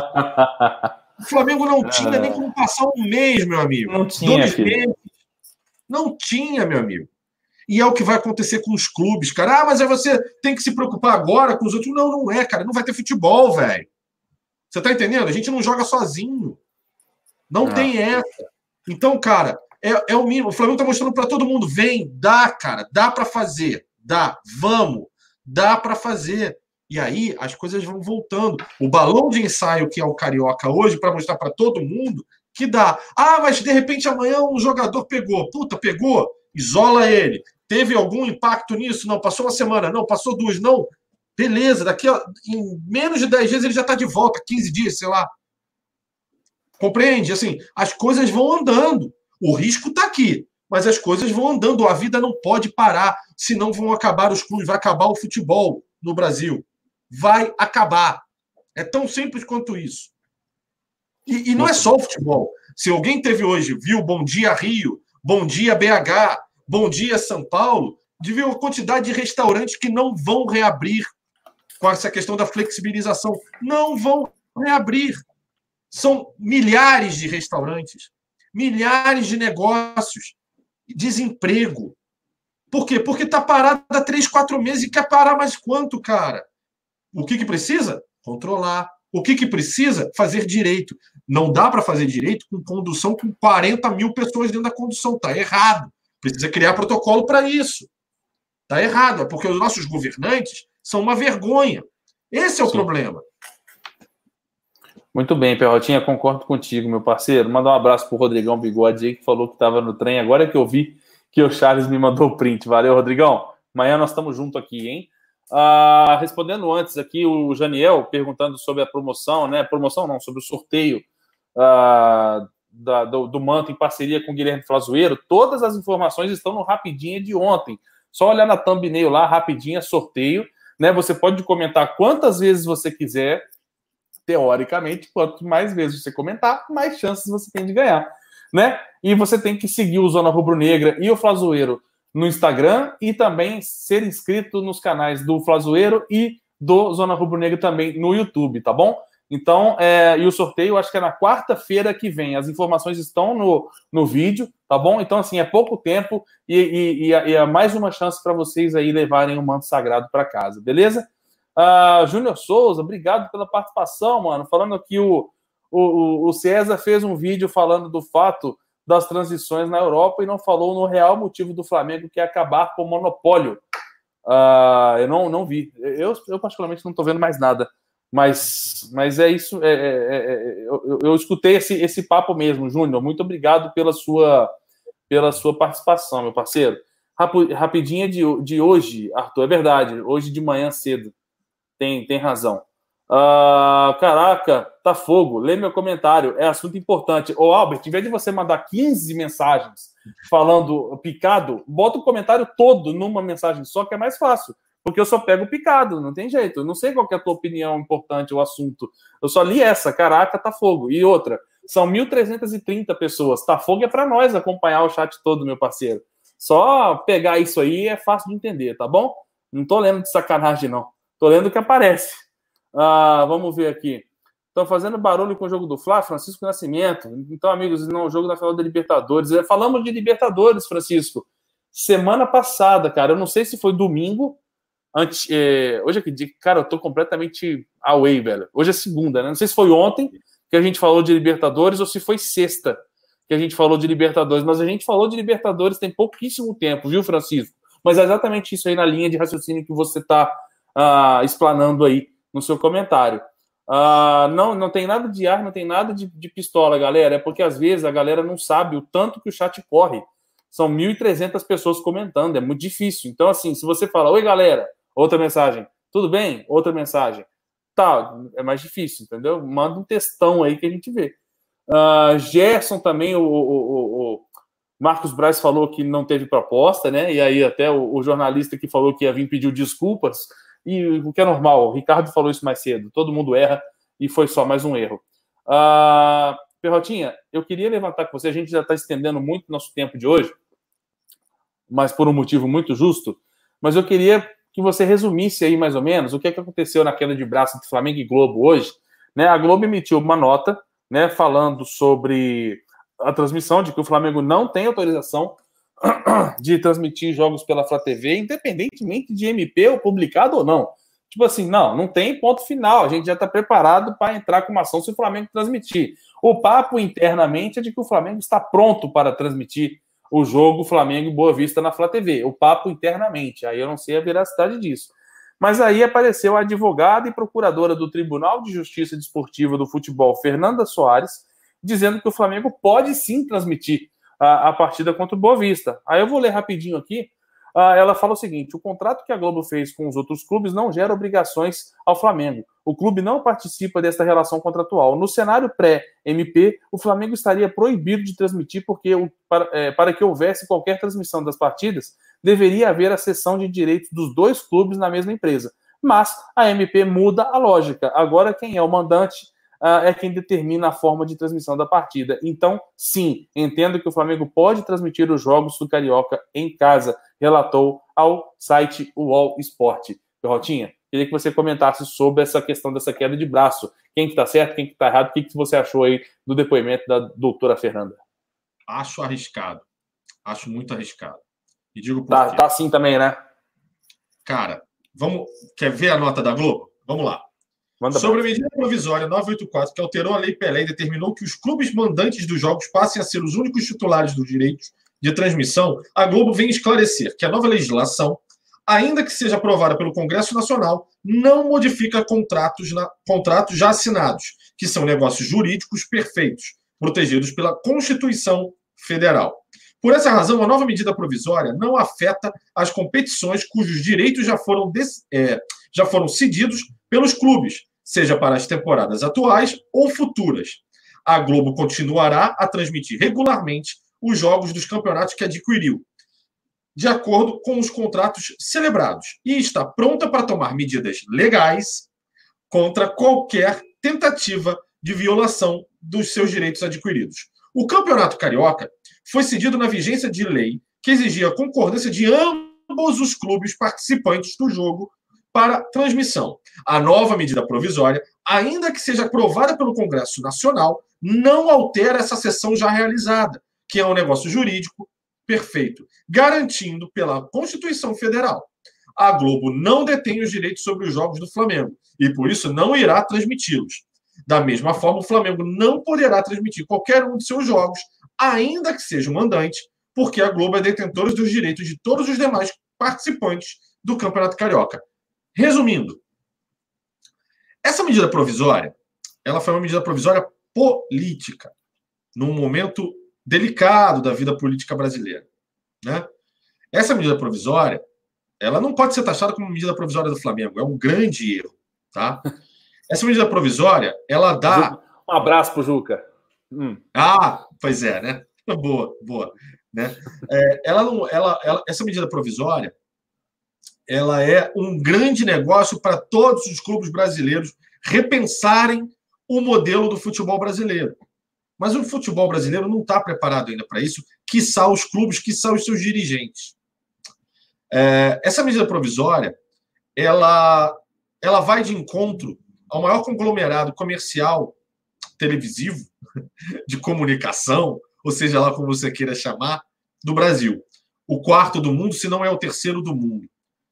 o Flamengo não tinha nem como passar um mês, meu amigo. Não tinha, Dois meses. Não tinha, meu amigo. E é o que vai acontecer com os clubes, cara. Ah, mas aí você tem que se preocupar agora com os outros. Não, não é, cara. Não vai ter futebol, velho. Você tá entendendo? A gente não joga sozinho. Não ah. tem essa. Então, cara, é, é o mínimo. O Flamengo tá mostrando para todo mundo. Vem, dá, cara. Dá para fazer. Dá. Vamos. Dá para fazer. E aí as coisas vão voltando. O balão de ensaio que é o Carioca hoje, para mostrar para todo mundo que dá. Ah, mas de repente amanhã um jogador pegou. Puta, pegou. Isola ele. Teve algum impacto nisso? Não. Passou uma semana? Não. Passou duas? Não. Beleza. Daqui a, em menos de dez dias ele já está de volta. quinze dias, sei lá. Compreende? Assim, as coisas vão andando. O risco está aqui. Mas as coisas vão andando. A vida não pode parar. Senão vão acabar os clubes. Vai acabar o futebol no Brasil. Vai acabar. É tão simples quanto isso. E, e não é só o futebol. Se alguém teve hoje, viu Bom Dia Rio, Bom Dia B H, Bom Dia São Paulo, de ver a quantidade de restaurantes que não vão reabrir com essa questão da flexibilização. Não vão reabrir. São milhares de restaurantes, milhares de negócios, desemprego. Por quê? Porque está parado há três, quatro meses e quer parar mais quanto, cara? O que, que precisa? Controlar. O que, que precisa? Fazer direito. Não dá para fazer direito com condução com quarenta mil pessoas dentro da condução. Está errado. Precisa criar protocolo para isso. Está errado. É porque os nossos governantes são uma vergonha. Esse é o Sim. problema. Muito bem, Perrotinha, concordo contigo, meu parceiro. Mandar um abraço pro Rodrigão Bigode aí, que falou que estava no trem. Agora é que eu vi que o Charles me mandou o print. Valeu, Rodrigão. Amanhã nós estamos juntos aqui, hein? Ah, respondendo antes aqui, o Janiel perguntando sobre a promoção, né? Promoção não, sobre o sorteio ah, da, do, do manto em parceria com o Guilherme Flazoeiro. Todas as informações estão no Rapidinha de ontem. Só olhar na thumbnail lá, Rapidinha, sorteio. Né? Você pode comentar quantas vezes você quiser. Teoricamente, quanto mais vezes você comentar, mais chances você tem de ganhar, né? E você tem que seguir o Zona Rubro Negra e o Flazoeiro no Instagram e também ser inscrito nos canais do Flazoeiro e do Zona Rubro Negra também no YouTube, tá bom? Então, é, e o sorteio, acho que é na quarta-feira que vem. As informações estão no, no vídeo, tá bom? Então, assim, é pouco tempo e, e, e, e é mais uma chance para vocês aí levarem o manto sagrado para casa, beleza? Uh, Júnior Souza, obrigado pela participação, mano. Falando aqui, o, o, o César fez um vídeo falando do fato das transições na Europa e não falou no real motivo do Flamengo, que é acabar com o monopólio. Uh, eu não, não vi. Eu, eu particularmente, não estou vendo mais nada. Mas, mas é isso. É, é, é, eu, eu escutei esse, esse papo mesmo, Júnior. Muito obrigado pela sua, pela sua participação, meu parceiro. Rapidinha de, de hoje, Arthur, é verdade. Hoje de manhã cedo. Tem, tem razão. Uh, caraca, tá fogo. Lê meu comentário. É assunto importante. Ô, Albert, em vez de você mandar quinze mensagens falando picado, bota o comentário todo numa mensagem só, que é mais fácil. Porque eu só pego picado, não tem jeito. Eu não sei qual que é a tua opinião importante, o assunto. Eu só li essa. Caraca, tá fogo. E outra, são mil trezentas e trinta pessoas. Tá fogo é para nós acompanhar o chat todo, meu parceiro. Só pegar isso aí é fácil de entender, tá bom? Não tô lendo de sacanagem, não. Tô lendo o que aparece. Ah, vamos ver aqui. Estão fazendo barulho com o jogo do Fla, Francisco Nascimento. Então, amigos, não, o jogo da final da Libertadores. Falamos de Libertadores, Francisco. Semana passada, cara. Eu não sei se foi domingo. Antes, é, hoje é que dia? Cara, eu tô completamente away, velho. Hoje é segunda, né? Não sei se foi ontem que a gente falou de Libertadores ou se foi sexta que a gente falou de Libertadores. Mas a gente falou de Libertadores tem pouquíssimo tempo, viu, Francisco? Mas é exatamente isso aí na linha de raciocínio que você tá Uh, explanando aí no seu comentário. Uh, não, não tem nada de ar, não tem nada de, de pistola, galera. É porque às vezes a galera não sabe o tanto que o chat corre. São mil e trezentas pessoas comentando, é muito difícil. Então, assim, se você fala, oi, galera, outra mensagem, tudo bem? Outra mensagem. Tá, é mais difícil, entendeu? Manda um textão aí que a gente vê. Uh, Gerson também, o, o, o, o Marcos Braz falou que não teve proposta, né? E aí até o, o jornalista que falou que ia vir pediu desculpas. E o que é normal, o Ricardo falou isso mais cedo, todo mundo erra e foi só mais um erro. Uh, Perrotinha, eu queria levantar com você, a gente já está estendendo muito nosso tempo de hoje, mas por um motivo muito justo, mas eu queria que você resumisse aí mais ou menos o que é que aconteceu na queda de braço de Flamengo e Globo hoje. Né? A Globo emitiu uma nota, né, falando sobre a transmissão, de que o Flamengo não tem autorização de transmitir jogos pela Flá T V, independentemente de M P ou publicado ou não. Tipo assim, não, não tem ponto final. A gente já está preparado para entrar com uma ação se o Flamengo transmitir. O papo internamente é de que o Flamengo está pronto para transmitir o jogo Flamengo e Boa Vista na Flá T V. O papo internamente. Aí eu não sei a veracidade disso. Mas aí apareceu a advogada e procuradora do Tribunal de Justiça Desportiva do Futebol, Fernanda Soares, dizendo que o Flamengo pode sim transmitir a, a partida contra o Boa Vista. Aí eu vou ler rapidinho aqui. Uh, ela fala o seguinte: o contrato que a Globo fez com os outros clubes não gera obrigações ao Flamengo. O clube não participa desta relação contratual. No cenário pré-M P, o Flamengo estaria proibido de transmitir porque, o, para, é, para que houvesse qualquer transmissão das partidas, deveria haver a cessão de direitos dos dois clubes na mesma empresa. Mas a M P muda a lógica. Agora quem é o mandante uh, é quem determina a forma de transmissão da partida. Então, sim, entendo que o Flamengo pode transmitir os jogos do Carioca em casa, relatou ao site U O L Sport. Perrotinha, queria que você comentasse sobre essa questão dessa queda de braço. Quem que tá certo, quem que tá errado, o que, que você achou aí do depoimento da doutora Fernanda? Acho arriscado. Acho muito arriscado. E digo por tá, quê. Tá assim também, né? Cara, vamos... Quer ver a nota da Globo? Vamos lá. Manda Sobre bem. a medida provisória novecentos e oitenta e quatro, que alterou a Lei Pelé e determinou que os clubes mandantes dos jogos passem a ser os únicos titulares dos direitos de transmissão, a Globo vem esclarecer que a nova legislação ainda que seja aprovada pelo Congresso Nacional, não modifica contratos, na, contratos já assinados, que são negócios jurídicos perfeitos, protegidos pela Constituição Federal. Por essa razão, a nova medida provisória não afeta as competições cujos direitos já foram, des, é, já foram cedidos pelos clubes, seja para as temporadas atuais ou futuras. A Globo continuará a transmitir regularmente os jogos dos campeonatos que adquiriu, de acordo com os contratos celebrados, e está pronta para tomar medidas legais contra qualquer tentativa de violação dos seus direitos adquiridos. O Campeonato Carioca foi cedido na vigência de lei que exigia a concordância de ambos os clubes participantes do jogo para transmissão. A nova medida provisória, ainda que seja aprovada pelo Congresso Nacional, não altera essa sessão já realizada, que é um negócio jurídico perfeito, garantindo pela Constituição Federal. A Globo não detém os direitos sobre os jogos do Flamengo e, por isso, não irá transmiti-los. Da mesma forma, o Flamengo não poderá transmitir qualquer um de seus jogos, ainda que seja o mandante, porque a Globo é detentora dos direitos de todos os demais participantes do Campeonato Carioca. Resumindo, essa medida provisória, ela foi uma medida provisória política, num momento delicado da vida política brasileira, né? Essa medida provisória, ela não pode ser taxada como medida provisória do Flamengo, é um grande erro, tá? Essa medida provisória, ela dá... Um abraço pro Juca. Hum. Ah, pois é, né? Boa, boa. Né? É, ela não, ela, ela, essa medida provisória, ela é um grande negócio para todos os clubes brasileiros repensarem o modelo do futebol brasileiro. Mas o futebol brasileiro não está preparado ainda para isso, quiçá os clubes, quiçá os seus dirigentes. É, essa medida provisória, ela, ela vai de encontro ao maior conglomerado comercial, televisivo, de comunicação, ou seja lá como você queira chamar, do Brasil. O quarto do mundo, se não é o terceiro do mundo.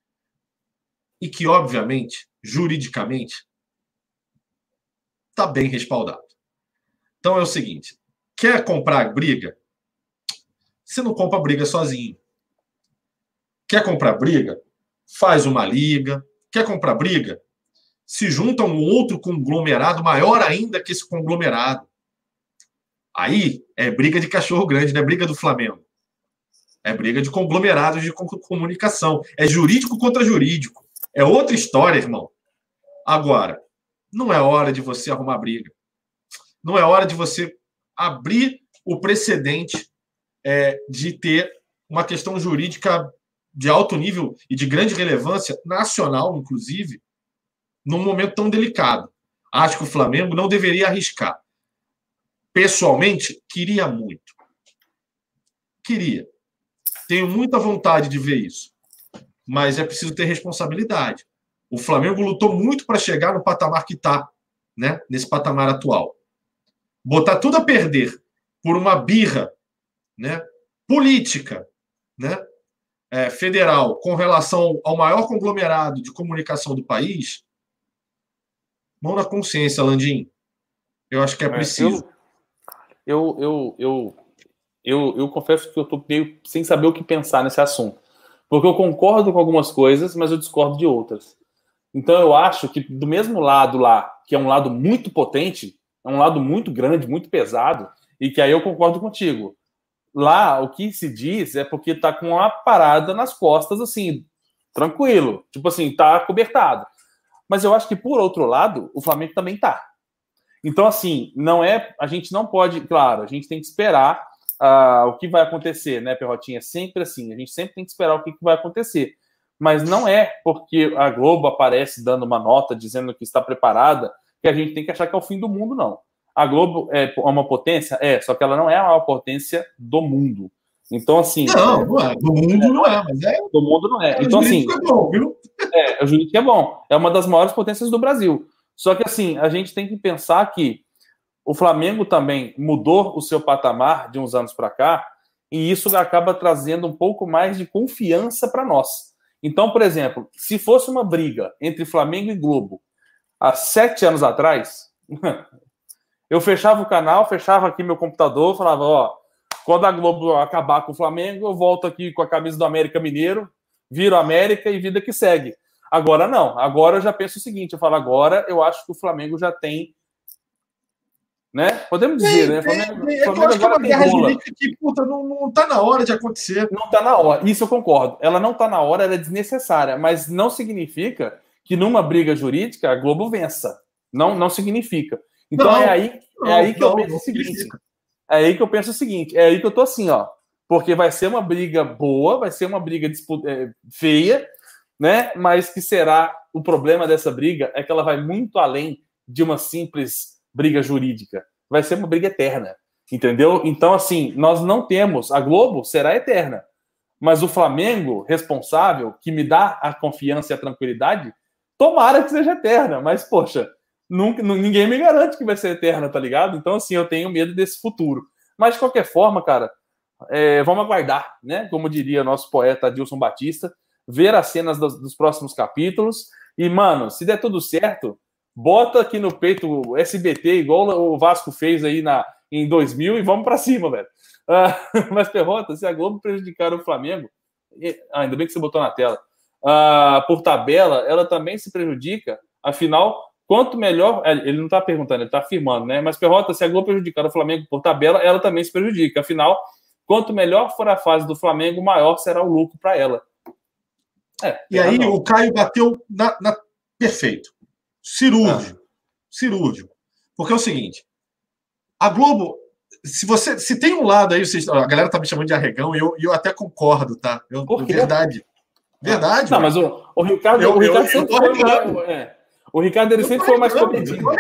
E que, obviamente, juridicamente, está bem respaldado. Então é o seguinte, quer comprar briga? Você não compra briga sozinho. Quer comprar briga? Faz uma liga. Quer comprar briga? Se junta um outro conglomerado maior ainda que esse conglomerado. Aí é briga de cachorro grande, não é briga do Flamengo. É briga de conglomerados de comunicação. É jurídico contra jurídico. É outra história, irmão. Agora, não é hora de você arrumar briga. Não é hora de você abrir o precedente é, de ter uma questão jurídica de alto nível e de grande relevância, nacional, inclusive, num momento tão delicado. Acho que o Flamengo não deveria arriscar. Pessoalmente, queria muito. Queria. Tenho muita vontade de ver isso. Mas é preciso ter responsabilidade. O Flamengo lutou muito para chegar no patamar que está, né? Nesse patamar atual. Botar tudo a perder por uma birra, né? Política, né? É, federal com relação ao maior conglomerado de comunicação do país, mão na consciência, Landim. Eu acho que é preciso. Eu, eu, eu, eu, eu, eu confesso que eu estou meio sem saber o que pensar nesse assunto. Porque eu concordo com algumas coisas, mas eu discordo de outras. Então eu acho que do mesmo lado lá, que é um lado muito potente, é um lado muito grande, muito pesado, e que aí eu concordo contigo. Lá, o que se diz é porque tá com uma parada nas costas, assim, tranquilo. Tipo assim, tá cobertado. Mas eu acho que, por outro lado, o Flamengo também tá. Então, assim, não é... A gente não pode... Claro, a gente tem que esperar uh, o que vai acontecer, né, Perrotinha? É sempre assim. A gente sempre tem que esperar o que, que vai acontecer. Mas não é porque a Globo aparece dando uma nota dizendo que está preparada que a gente tem que achar que é o fim do mundo, não. A Globo é uma potência? É, só que ela não é a maior potência do mundo. Então, assim... Não, não é. Do mundo não é, mas é... Do mundo não é. é então, assim... É bom, viu? É, eu juro que é bom. É uma das maiores potências do Brasil. Só que, assim, a gente tem que pensar que o Flamengo também mudou o seu patamar de uns anos para cá e isso acaba trazendo um pouco mais de confiança para nós. Então, por exemplo, se fosse uma briga entre Flamengo e Globo há sete anos atrás... Eu fechava o canal, fechava aqui meu computador, falava, ó, quando a Globo acabar com o Flamengo, eu volto aqui com a camisa do América Mineiro, vira o América e vida que segue. Agora não, agora eu já penso o seguinte, eu falo, agora eu acho que o Flamengo já tem, né? Podemos dizer, tem, né? Tem, Flamengo, tem. É que eu Flamengo acho que é agora uma tem guerra bola. jurídica que, puta, não, não tá na hora de acontecer. Não tá na hora, isso eu concordo. Ela não tá na hora, ela é desnecessária, mas não significa que numa briga jurídica a Globo vença. Não, não significa. Então Não, é aí, é não, aí que eu não, penso não o seguinte. significa. É aí que eu penso o seguinte, é aí que eu tô assim, ó. Porque vai ser uma briga boa, vai ser uma briga disputa, é, feia, né? Mas que será o problema dessa briga é que ela vai muito além de uma simples briga jurídica. Vai ser uma briga eterna, entendeu? Então, assim, nós não temos. A Globo será eterna, mas o Flamengo, responsável, que me dá a confiança e a tranquilidade, tomara que seja eterna. Mas, poxa, nunca, ninguém me garante que vai ser eterna, tá ligado? Então, assim, eu tenho medo desse futuro. Mas, de qualquer forma, cara, é, vamos aguardar, né? Como diria nosso poeta Adilson Batista, ver as cenas dos, dos próximos capítulos. E, mano, se der tudo certo, bota aqui no peito o S B T, igual o Vasco fez aí na, em dois mil, e vamos para cima, velho. Uh, mas, Perrota, se a Globo prejudicar o Flamengo, e, ah, ainda bem que você botou na tela, uh, por tabela, ela também se prejudica. Afinal, quanto melhor... Ele não está perguntando, ele está afirmando, né? Mas, Perrota, se a Globo prejudicar o Flamengo por tabela, ela também se prejudica. Afinal, quanto melhor for a fase do Flamengo, maior será o lucro para ela. É, e aí razão. O Caio bateu na, na... perfeito. Cirúrgico. Ah. Cirúrgico. Porque é o seguinte, a Globo, se você se tem um lado aí, vocês, a galera tá me chamando de arregão, e eu, eu até concordo, tá? Eu, Por quê? Verdade. Verdade. Não, mas o, o Ricardo, eu, o Ricardo eu, sempre eu foi mais, é, o Ricardo ele sempre foi mais comedido.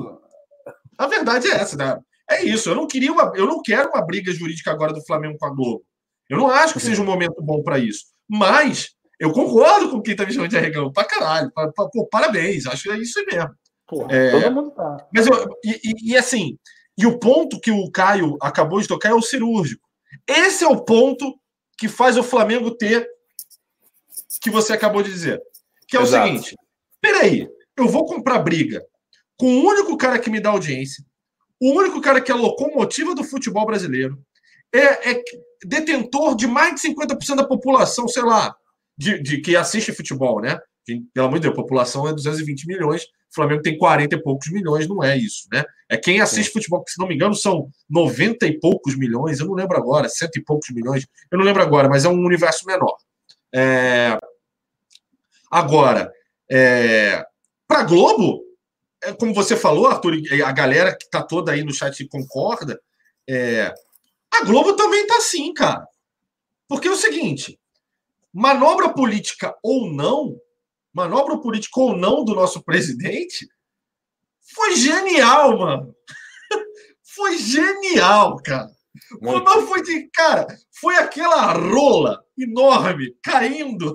A verdade é essa, né? É isso. Eu não queria uma, eu não quero uma briga jurídica agora do Flamengo com a Globo. Eu não acho que seja um momento bom para isso. Mas eu concordo com quem tá me chamando de arregão. Pra caralho. Pra, pra, pô, parabéns. Acho que é isso mesmo. Porra, é, todo mundo tá. Mas eu, e, e, e assim, e o ponto que o Caio acabou de tocar é o cirúrgico. Esse é o ponto que faz o Flamengo ter que você acabou de dizer. Que é Exato. O seguinte: peraí, eu vou comprar briga com o único cara que me dá audiência, o único cara que é locomotiva do futebol brasileiro, é, é detentor de mais de cinquenta por cento da população, sei lá, de, de que assiste futebol, né? De, pelo amor de Deus, a população é duzentos e vinte milhões, o Flamengo tem quarenta e poucos milhões, não é isso, né? É quem assiste Sim. futebol, que se não me engano são noventa e poucos milhões, eu não lembro agora, cento e poucos milhões, eu não lembro agora, mas é um universo menor. É... Agora, é... para a Globo, é, como você falou, Arthur, a galera que está toda aí no chat concorda, é... a Globo também está assim, cara. Porque é o seguinte, manobra política ou não, manobra política ou não do nosso presidente foi genial, mano. Foi genial, cara. Quando foi de cara, foi aquela rola enorme caindo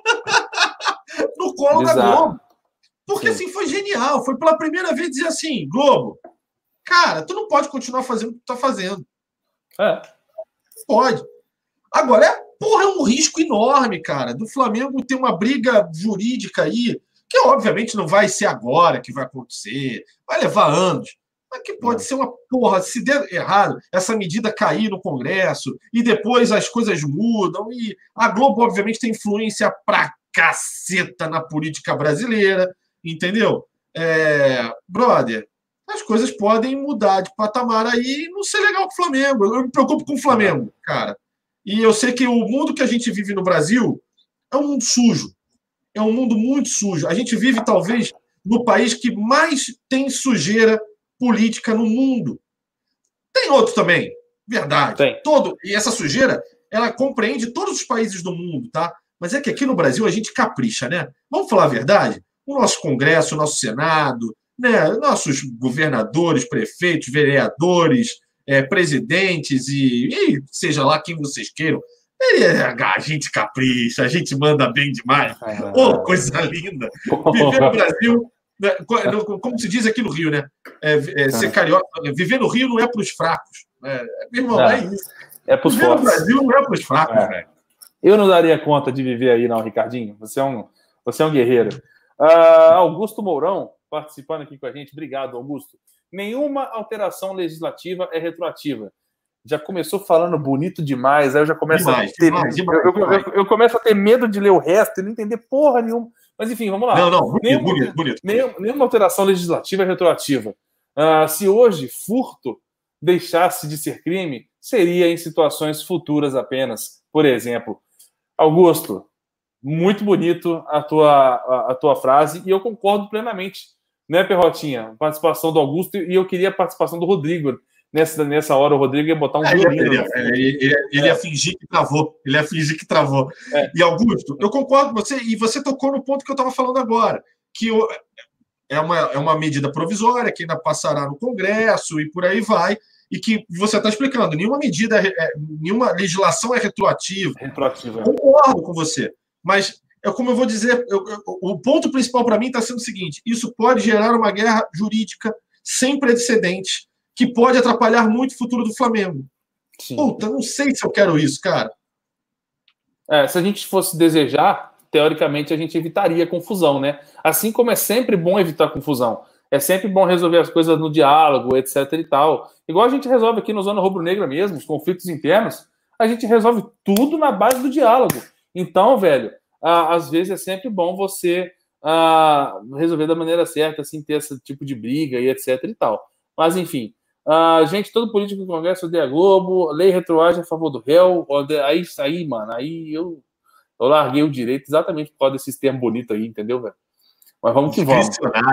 no colo Exato. Da Globo. Porque Sim. assim foi genial. Foi pela primeira vez dizer assim, Globo, cara, tu não pode continuar fazendo o que tu tá fazendo. É. Pode. Agora, é, porra, é um risco enorme, cara, do Flamengo ter uma briga jurídica aí, que obviamente não vai ser agora que vai acontecer, vai levar anos, mas que pode é. ser uma porra, se der errado, essa medida cair no Congresso, e depois as coisas mudam, e a Globo, obviamente, tem influência pra caceta na política brasileira, entendeu? É, brother, as coisas podem mudar de patamar aí e não ser legal com o Flamengo. Eu me preocupo com o Flamengo, cara. E eu sei que o mundo que a gente vive no Brasil é um mundo sujo. É um mundo muito sujo. A gente vive, talvez, no país que mais tem sujeira política no mundo. Tem outros também, verdade. Tem. Todo, e essa sujeira, ela compreende todos os países do mundo, tá? Mas é que aqui no Brasil a gente capricha, né? Vamos falar a verdade? O nosso Congresso, o nosso Senado, né? Nossos governadores, prefeitos, vereadores, é, presidentes e, e seja lá quem vocês queiram, ele, a gente capricha, a gente manda bem demais. Ah. Oh, coisa linda! Viver no Brasil, né? Como se diz aqui no Rio, né? É, é, ser carioca, viver no Rio não é para os fracos. É, meu irmão, é, é isso. É para os fortes. Viver no Brasil não é para os fracos, é. velho. Eu não daria conta de viver aí, não, Ricardinho. Você é um, você é um guerreiro. Uh, Augusto Mourão, participando aqui com a gente. Obrigado, Augusto. Nenhuma alteração legislativa é retroativa. já começou falando bonito demais, aí eu já começo demais, a ter... demais, demais, eu, demais. Eu, eu, eu começo a ter medo de ler o resto e não entender porra nenhuma. Mas enfim, vamos lá. Não, não, bonito, nenhuma, bonito, bonito. Nenhuma, nenhuma alteração legislativa é retroativa. Uh, se hoje furto deixasse de ser crime, seria em situações futuras apenas. Por exemplo, Augusto, muito bonito a tua, a, a tua frase, e eu concordo plenamente, né, Perrotinha? Participação do Augusto, e eu queria a participação do Rodrigo. Nessa, nessa hora, o Rodrigo ia botar um é, violino. Ele, ele, ele, ele é. ia fingir que travou. Ele ia fingir que travou. É. E, Augusto, eu concordo com você, e você tocou no ponto que eu estava falando agora, que eu, é, uma, é uma medida provisória que ainda passará no Congresso e por aí vai, e que você está explicando, nenhuma medida, é, nenhuma legislação é retroativa. Retroativa. Concordo com você, mas é como eu vou dizer, eu, eu, o ponto principal para mim está sendo o seguinte: isso pode gerar uma guerra jurídica sem precedentes, que pode atrapalhar muito o futuro do Flamengo. Sim. Puta, não sei se eu quero isso, cara. É, se a gente fosse desejar, teoricamente a gente evitaria confusão, né? Assim como é sempre bom evitar confusão. É sempre bom resolver as coisas no diálogo, etc e tal. Igual a gente resolve aqui no Zona Rubro-Negra mesmo, os conflitos internos, a gente resolve tudo na base do diálogo. Então, velho, ah, às vezes é sempre bom você ah, resolver da maneira certa, sem ter esse tipo de briga e etc e tal. Mas, enfim, Uh, gente, todo político do Congresso odeia a Globo, lei retroage a favor do réu, aí, aí, mano, aí eu, eu larguei o direito exatamente por causa desses termos bonitos aí, entendeu, velho? Mas vamos que vamos.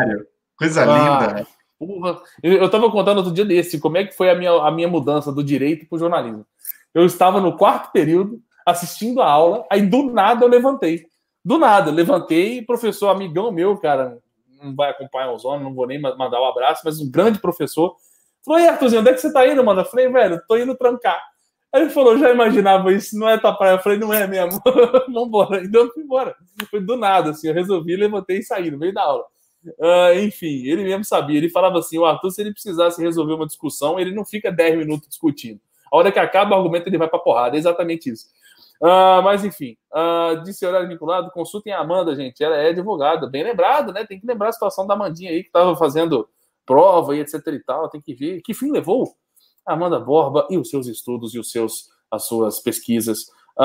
Coisa ah, linda. Porra. Eu, eu tava contando outro dia desse, como é que foi a minha, a minha mudança do direito pro jornalismo. Eu estava no quarto período, assistindo a aula, aí do nada eu levantei. Do nada, eu levantei, professor, amigão meu, cara, não vai acompanhar o Zona, não vou nem mandar um abraço, mas um grande professor. Falou, e Arthurzinho, onde é que você tá indo, mano? Eu falei, velho, tô indo trancar. Aí ele falou, já imaginava isso, não é tua praia. Eu falei, não é mesmo. Vambora. Então eu fui embora. Foi do nada, assim, eu resolvi, levantei e saí no meio da aula. Uh, enfim, ele mesmo sabia. Ele falava assim, o Arthur, se ele precisasse resolver uma discussão, ele não fica dez minutos discutindo. A hora que acaba o argumento, ele vai pra porrada. É exatamente isso. Uh, mas, enfim, uh, disse horário vinculado, consultem a Amanda, gente. Ela é advogada. Bem lembrado, né? Tem que lembrar a situação da Amandinha aí, que tava fazendo prova e etc e tal, tem que ver que fim levou a Amanda Borba e os seus estudos e os seus, as suas pesquisas.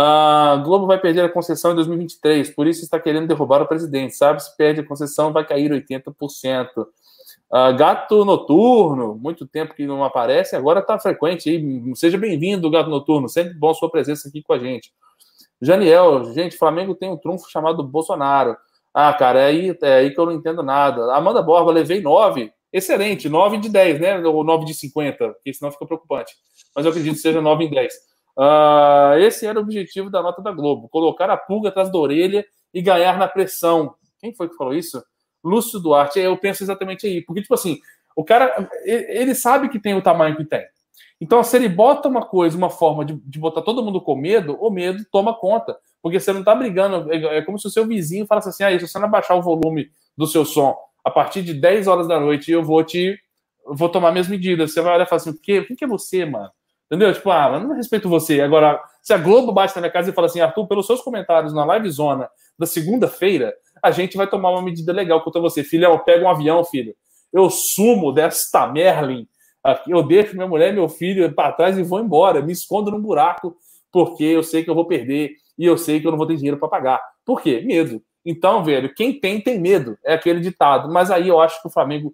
A Globo vai perder a concessão em dois mil e vinte e três, por isso está querendo derrubar o presidente, sabe? Se perde a concessão, vai cair oitenta por cento. Uh, Gato Noturno, muito tempo que não aparece, agora está frequente aí. Seja bem-vindo, Gato Noturno, sempre bom sua presença aqui com a gente. Janiel, gente, Flamengo tem um trunfo chamado Bolsonaro. Ah, cara, é aí, é aí que eu não entendo nada. Amanda Borba, levei nove. Excelente, nove de dez, né? Ou nove de cinquenta, porque senão fica preocupante. Mas eu acredito que seja nove em dez. Uh, esse era o objetivo da nota da Globo: colocar a pulga atrás da orelha e ganhar na pressão. Quem foi que falou isso? Lúcio Duarte. Eu penso exatamente aí. Porque, tipo assim, o cara, ele sabe que tem o tamanho que tem. Então, se ele bota uma coisa, uma forma de, de botar todo mundo com medo, o medo toma conta. Porque você não tá brigando. É como se o seu vizinho falasse assim, ah, se você não abaixar o volume do seu som a partir de dez horas da noite, eu vou te vou tomar minhas medidas. Você vai olhar e falar assim, o quê? Quem que é você, mano? Entendeu? Tipo, ah, eu não respeito você. Agora, se a Globo bate na minha casa e fala assim, Arthur, pelos seus comentários na Live Zona da segunda-feira, a gente vai tomar uma medida legal contra você. Filhão, pega um avião, filho. Eu sumo desta Merlin. Eu deixo minha mulher e meu filho para trás e vou embora. Me escondo num buraco, porque eu sei que eu vou perder e eu sei que eu não vou ter dinheiro para pagar. Por quê? Medo. Então, velho, quem tem, tem medo. É aquele ditado. Mas aí eu acho que o Flamengo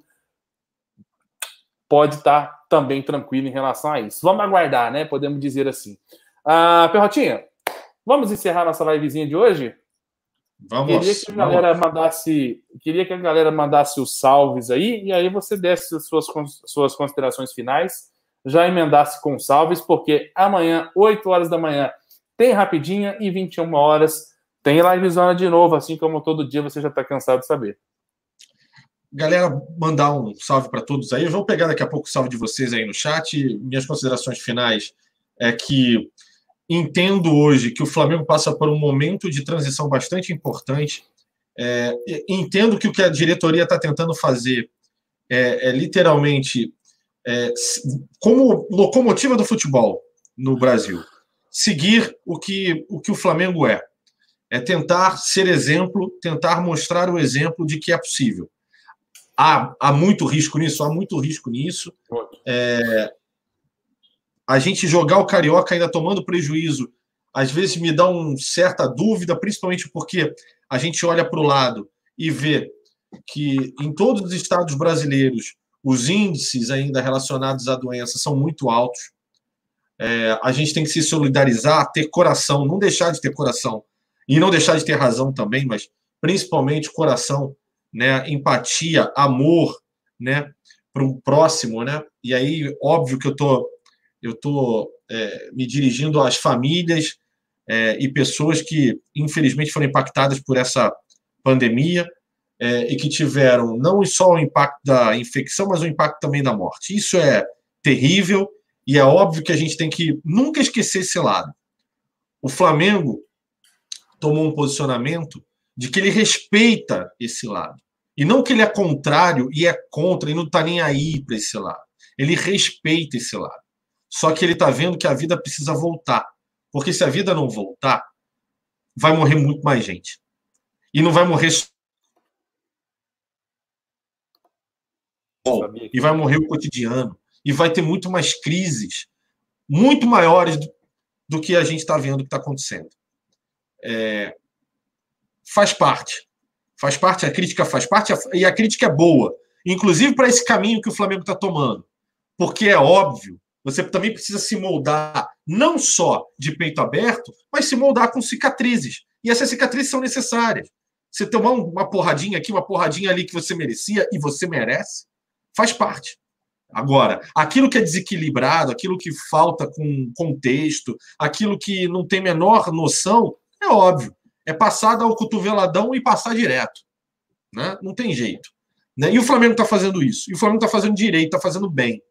pode estar também tranquilo em relação a isso. Vamos aguardar, né? Podemos dizer assim. Ah, Perrotinha, vamos encerrar nossa livezinha de hoje? Vamos. Queria que a galera mandasse, queria que a galera mandasse os salves aí, e aí você desse as suas, suas considerações finais, já emendasse com salves, porque amanhã, oito horas da manhã, tem Rapidinha e vinte e uma horas tem livezona de novo, assim como todo dia você já está cansado de saber. Galera, mandar um salve para todos aí. Eu vou pegar daqui a pouco o salve de vocês aí no chat. Minhas considerações finais é que entendo hoje que o Flamengo passa por um momento de transição bastante importante. É, entendo que o que a diretoria está tentando fazer é, é literalmente é, como locomotiva do futebol no Brasil, seguir o que o, que o Flamengo é. É tentar ser exemplo, tentar mostrar o exemplo de que é possível. Há, há muito risco nisso, há muito risco nisso. É, A gente jogar o Carioca ainda tomando prejuízo, às vezes me dá uma certa dúvida, principalmente porque a gente olha para o lado e vê que em todos os estados brasileiros os índices ainda relacionados à doença são muito altos. É, a gente tem que se solidarizar, ter coração, não deixar de ter coração e não deixar de ter razão também, mas principalmente coração, né, empatia, amor, né, para o próximo, né? E aí, óbvio que eu tô, eu tô é, me dirigindo às famílias é, e pessoas que infelizmente foram impactadas por essa pandemia. É, e que tiveram não só o impacto da infecção, mas o impacto também da morte. Isso é terrível e é óbvio que a gente tem que nunca esquecer esse lado. O Flamengo tomou um posicionamento de que ele respeita esse lado. E não que ele é contrário e é contra e não está nem aí para esse lado. Ele respeita esse lado. Só que ele está vendo que a vida precisa voltar. Porque se a vida não voltar, vai morrer muito mais gente. E não vai morrer só e vai morrer o cotidiano, e vai ter muito mais crises, muito maiores do, do que a gente está vendo que está acontecendo. É, faz parte. Faz parte, a crítica faz parte, e a crítica é boa, inclusive para esse caminho que o Flamengo está tomando. Porque é óbvio, você também precisa se moldar, não só de peito aberto, mas se moldar com cicatrizes. E essas cicatrizes são necessárias. Você tomar uma porradinha aqui, uma porradinha ali que você merecia e você merece, faz parte. Agora, aquilo que é desequilibrado, aquilo que falta com contexto, aquilo que não tem menor noção, é óbvio. É passar, dar o cotoveladão e passar direto. Né? Não tem jeito. Né? E o Flamengo está fazendo isso. E o Flamengo está fazendo direito, está fazendo bem.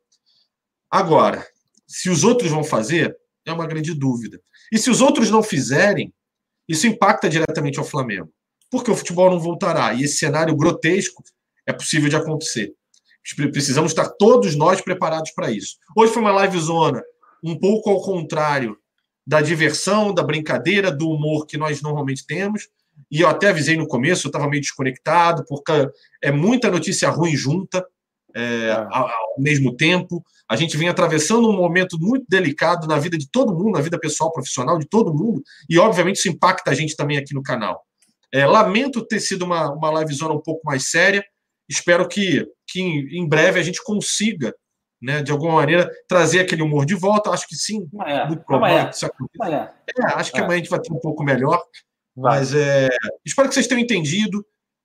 Agora, se os outros vão fazer, é uma grande dúvida. E se os outros não fizerem, isso impacta diretamente ao Flamengo. Porque o futebol não voltará. E esse cenário grotesco é possível de acontecer. Precisamos estar todos nós preparados para isso. Hoje foi uma livezona um pouco ao contrário da diversão, da brincadeira, do humor que nós normalmente temos. E eu até avisei no começo, eu estava meio desconectado, porque é muita notícia ruim junta é, ao, ao mesmo tempo. A gente vem atravessando um momento muito delicado na vida de todo mundo, na vida pessoal, profissional de todo mundo, e obviamente isso impacta a gente também aqui no canal. É, lamento ter sido uma, uma livezona um pouco mais séria. Espero que, que em breve a gente consiga, né, de alguma maneira, trazer aquele humor de volta. Acho que sim. Amanhã. Muito provável Amanhã. que isso aconteça. Amanhã. É, acho que É. amanhã a gente vai ter um pouco melhor. Vai. Mas é, espero que vocês tenham entendido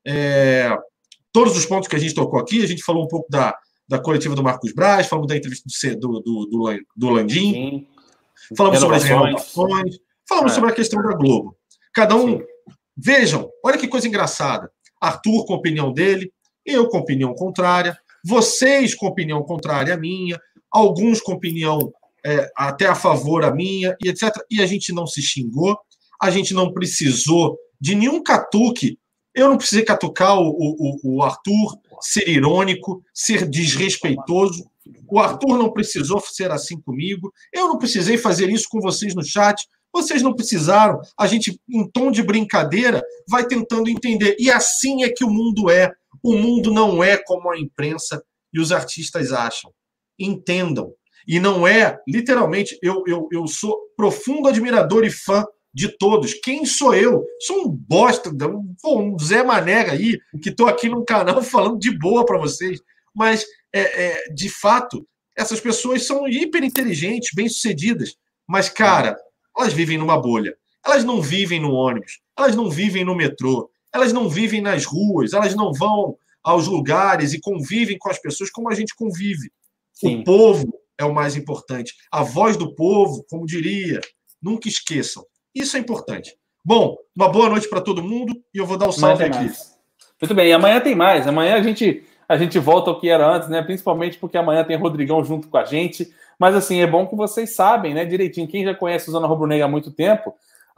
é, todos os pontos que a gente tocou aqui. A gente falou um pouco da, da coletiva do Marcos Braz, falamos da entrevista do, do, do, do Landim, sim. Falamos sobre as renovações, falamos é. sobre a questão da Globo. Cada um, sim. Vejam, olha que coisa engraçada. Arthur com a opinião dele, eu com opinião contrária, vocês com opinião contrária à minha, alguns com opinião é, até a favor à minha, e etcétera. E a gente não se xingou, a gente não precisou de nenhum catuque. Eu não precisei catucar o, o, o Arthur, ser irônico, ser desrespeitoso. O Arthur não precisou ser assim comigo. Eu não precisei fazer isso com vocês no chat. Vocês não precisaram. A gente, em tom de brincadeira, vai tentando entender. E assim é que o mundo é. O mundo não é como a imprensa e os artistas acham. Entendam. E não é, literalmente, eu, eu, eu sou profundo admirador e fã de todos. Quem sou eu? Sou um bosta, um Zé Mané aí, que estou aqui no canal falando de boa para vocês. Mas, é, é, de fato, essas pessoas são hiper inteligentes, bem-sucedidas. Mas, cara, elas vivem numa bolha. Elas não vivem no ônibus. Elas não vivem no metrô. Elas não vivem nas ruas. Elas não vão aos lugares e convivem com as pessoas como a gente convive. Sim. O povo é o mais importante. A voz do povo, como diria. Nunca esqueçam. Isso é importante. Bom, uma boa noite para todo mundo e eu vou dar o salve aqui. Mais. Muito bem, e amanhã tem mais. Amanhã a gente, a gente volta ao que era antes, né? Principalmente porque amanhã tem Rodrigão junto com a gente. Mas, assim, é bom que vocês sabem, né, direitinho. Quem já conhece o Zona Rubro-Negra há muito tempo,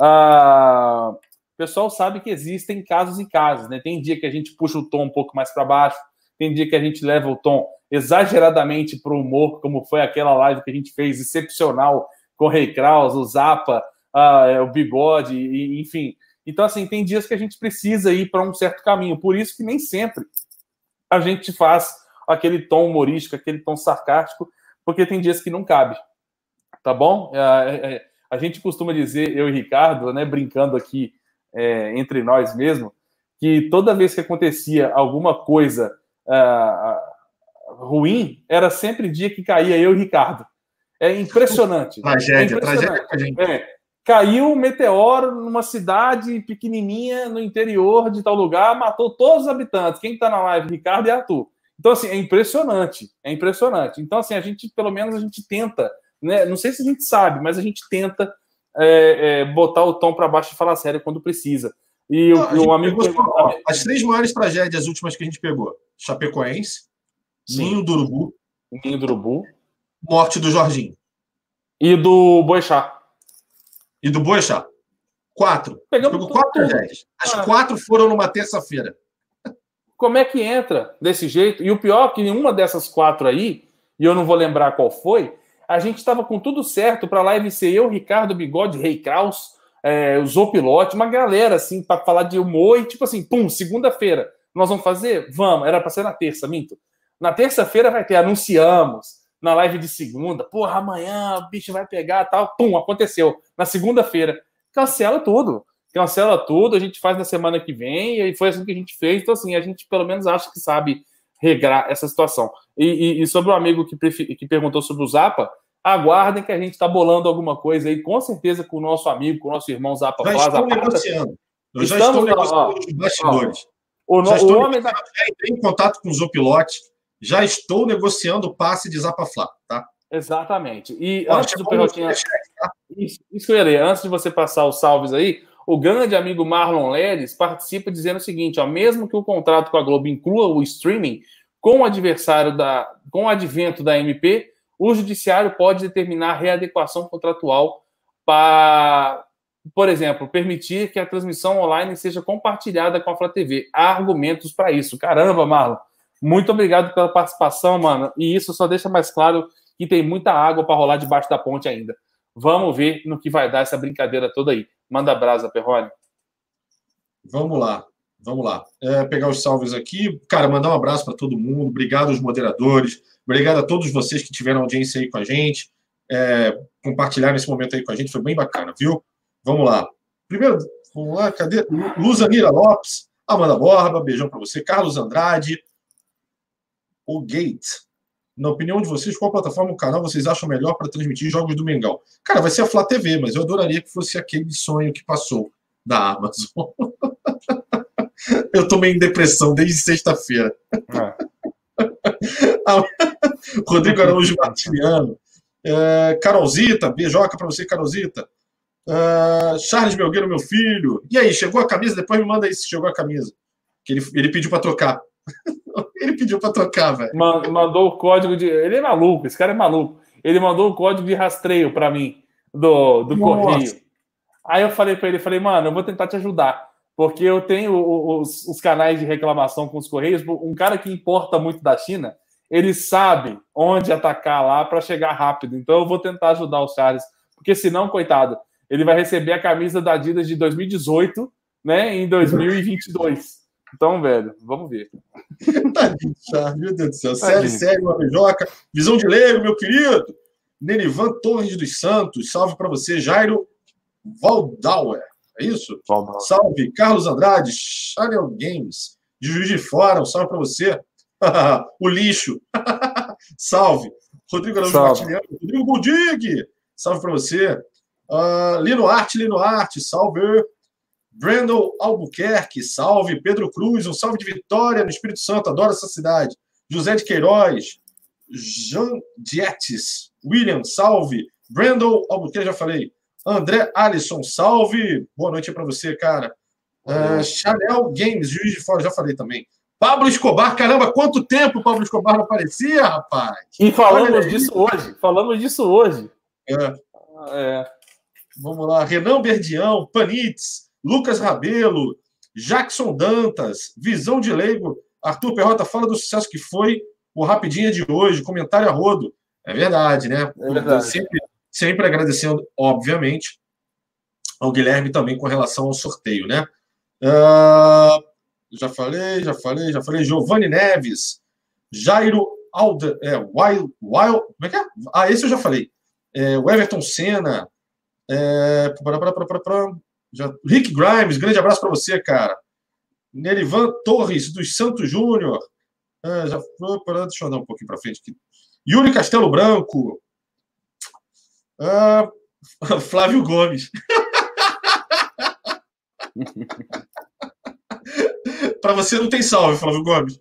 uh, o pessoal sabe que existem casos e casos, né? Tem dia que a gente puxa o tom um pouco mais para baixo, tem dia que a gente leva o tom exageradamente para o humor, como foi aquela live que a gente fez, excepcional, com o Rei Kraus, o Zapa, uh, o Bigode, e, enfim. Então, assim, tem dias que a gente precisa ir para um certo caminho. Por isso que nem sempre a gente faz aquele tom humorístico, aquele tom sarcástico, porque tem dias que não cabe. Tá bom? É, é, a gente costuma dizer, eu e Ricardo, né, brincando aqui é, entre nós mesmo, que toda vez que acontecia alguma coisa uh, ruim, era sempre dia que caía eu e Ricardo. É impressionante. Tragédia, é impressionante. tragédia. É, caiu um meteoro numa cidade pequenininha no interior de tal lugar, matou todos os habitantes. Quem está na live? Ricardo e Arthur. Então, assim, é impressionante. É impressionante. Então, assim, a gente, pelo menos, a gente tenta, né? Não sei se a gente sabe, mas a gente tenta é, é, botar o tom para baixo e falar sério quando precisa. E Não, o, o amigo... Pegou, ó, as três maiores tragédias últimas que a gente pegou. Chapecoense, Sim. Ninho do Urubu. Ninho do Urubu. Morte do Jorginho. E do Boechat. E do Boechat. Quatro. Pegamos Pegou quatro tragédias. As ah. quatro foram numa terça-feira. Como é que entra desse jeito? E o pior é que em uma dessas quatro aí, e eu não vou lembrar qual foi, a gente estava com tudo certo para a live ser eu, Ricardo Bigode, Rei Kraus, é, o Zopilote, uma galera assim, para falar de humor e tipo assim, pum, segunda-feira. Nós vamos fazer? Vamos. Era para ser na terça, minto. Na terça-feira vai ter, anunciamos. Na live de segunda, porra, amanhã o bicho vai pegar tal, pum, aconteceu. Na segunda-feira, cancela tudo. Cancela tudo, a gente faz na semana que vem, e foi assim que a gente fez. Então, assim, a gente pelo menos acha que sabe regrar essa situação. E, e, e sobre o amigo que, que perguntou sobre o Zapa, aguardem que a gente está bolando alguma coisa aí, com certeza com o nosso amigo, com o nosso irmão Zapa. Já estou negociando. Eu já estou negociando os bastidores. Ó, o, já, o homem da... já entrei em contato com o Zopilote, já estou negociando o passe de Zapa Flá, tá? Exatamente. E ó, antes do Perrotinha... Tá? Isso, isso que eu ia ler. Antes de você passar os salves aí, o grande amigo Marlon Ledes participa dizendo o seguinte, ó, mesmo que o contrato com a Globo inclua o streaming, com o adversário da, com o advento da M P, o judiciário pode determinar readequação contratual para, por exemplo, permitir que a transmissão online seja compartilhada com a Flá T V. Há argumentos para isso. Caramba, Marlon. Muito obrigado pela participação, mano. E isso só deixa mais claro que tem muita água para rolar debaixo da ponte ainda. Vamos ver no que vai dar essa brincadeira toda aí. Manda brasa, Perrone. Vamos lá, vamos lá. É, pegar os salves aqui. Cara, mandar um abraço para todo mundo. Obrigado aos moderadores. Obrigado a todos vocês que tiveram audiência aí com a gente. É, compartilharam esse momento aí com a gente. Foi bem bacana, viu? Vamos lá. Primeiro, vamos lá, cadê? Luzanira Lopes, Amanda Borba, beijão para você. Carlos Andrade, o Gate. Na opinião de vocês, qual plataforma ou canal vocês acham melhor para transmitir jogos do Mengão? Cara, vai ser a Flá T V, mas eu adoraria que fosse aquele sonho que passou da Amazon. Eu tô meio em depressão desde sexta-feira. É. Rodrigo Araújo Martiniano. É, Carolzita, beijoca para você, Carolzita. É, Charles Melgueiro, meu filho. E aí, chegou a camisa? Depois me manda aí se chegou a camisa. Que ele, ele pediu para trocar. Ele pediu para trocar, velho. Mandou o código de... Ele é maluco, esse cara é maluco. Ele mandou o código de rastreio para mim do, do correio. Aí eu falei para ele, falei, mano, eu vou tentar te ajudar. Porque eu tenho os, os canais de reclamação com os correios. Um cara que importa muito da China, ele sabe onde atacar lá para chegar rápido. Então eu vou tentar ajudar o Charles. Porque senão, coitado, ele vai receber a camisa da Adidas de dois mil e dezoito, né, em dois mil e vinte e dois. Então, velho, vamos ver. Tadinho, Charles, meu Deus do céu. Série, série, uma beijoca. Visão de leigo, meu querido. Nenivan Torres dos Santos. Salve para você, Jairo Valdauer. É isso? Valdauer. Salve. Carlos Andrade, Channel Games. De Juiz de Fora. Um salve para você. O lixo. Salve. Rodrigo Araújo Martiniano. Rodrigo Budig. Salve para você. Uh, Lino Arte, Lino Arte. Salve. Brandon Albuquerque, salve. Pedro Cruz, um salve de Vitória, no Espírito Santo, adoro essa cidade. José de Queiroz, Jean Dietes, William, salve. Brandon Albuquerque, já falei. André Alisson, salve. Boa noite para você, cara. Uh, Chanel Games, Juiz de Fora, já falei também. Pablo Escobar, caramba, quanto tempo o Pablo Escobar não aparecia, rapaz? E falamos disso hoje, falamos disso hoje. É. É. Vamos lá, Renan Berdião, Panitz, Lucas Rabelo, Jackson Dantas, Visão de Leigo, Arthur Perrota, fala do sucesso que foi o Rapidinha de hoje, comentário a rodo. É verdade, né? É verdade. Sempre, sempre agradecendo, obviamente, ao Guilherme também com relação ao sorteio, né? Uh, já falei, já falei, já falei. Giovanni Neves, Jairo Alda, é, Wild, Wild, como é que é? Ah, esse eu já falei. é, o Everton Senna, é, pra, pra, pra, pra, pra, já, Rick Grimes, grande abraço para você, cara. Nerivan Torres, dos Santos Júnior. É, já, deixa eu andar um pouquinho para frente aqui. Yuri Castelo Branco. Ah, Flávio Gomes. Para você não tem salve, Flávio Gomes.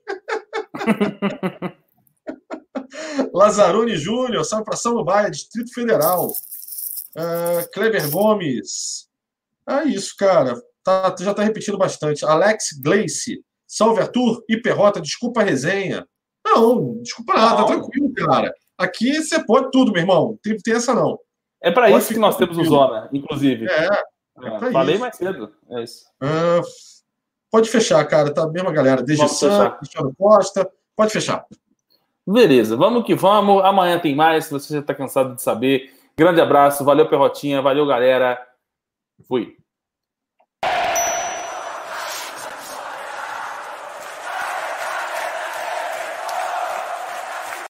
Lazarone Júnior, salve para Samambaia, Distrito Federal. Uh, Kleber Gomes. É isso, cara. Tá, já tá repetindo bastante. Alex Gleice. Salve, Arthur. Hiperrota, desculpa a resenha. Não, desculpa nada, tá tranquilo, cara. Aqui você pode tudo, meu irmão. Não tem, tem essa, não. É para isso que nós temos o Zona, inclusive. É, é, é Falei isso. mais cedo. É isso. Uh, pode fechar, cara. Tá a mesma galera. Desde San, Cristiano Costa. Pode fechar. Beleza, vamos que vamos. Amanhã tem mais, se você já está cansado de saber. Grande abraço, valeu, Perrotinha, valeu, galera. Fui.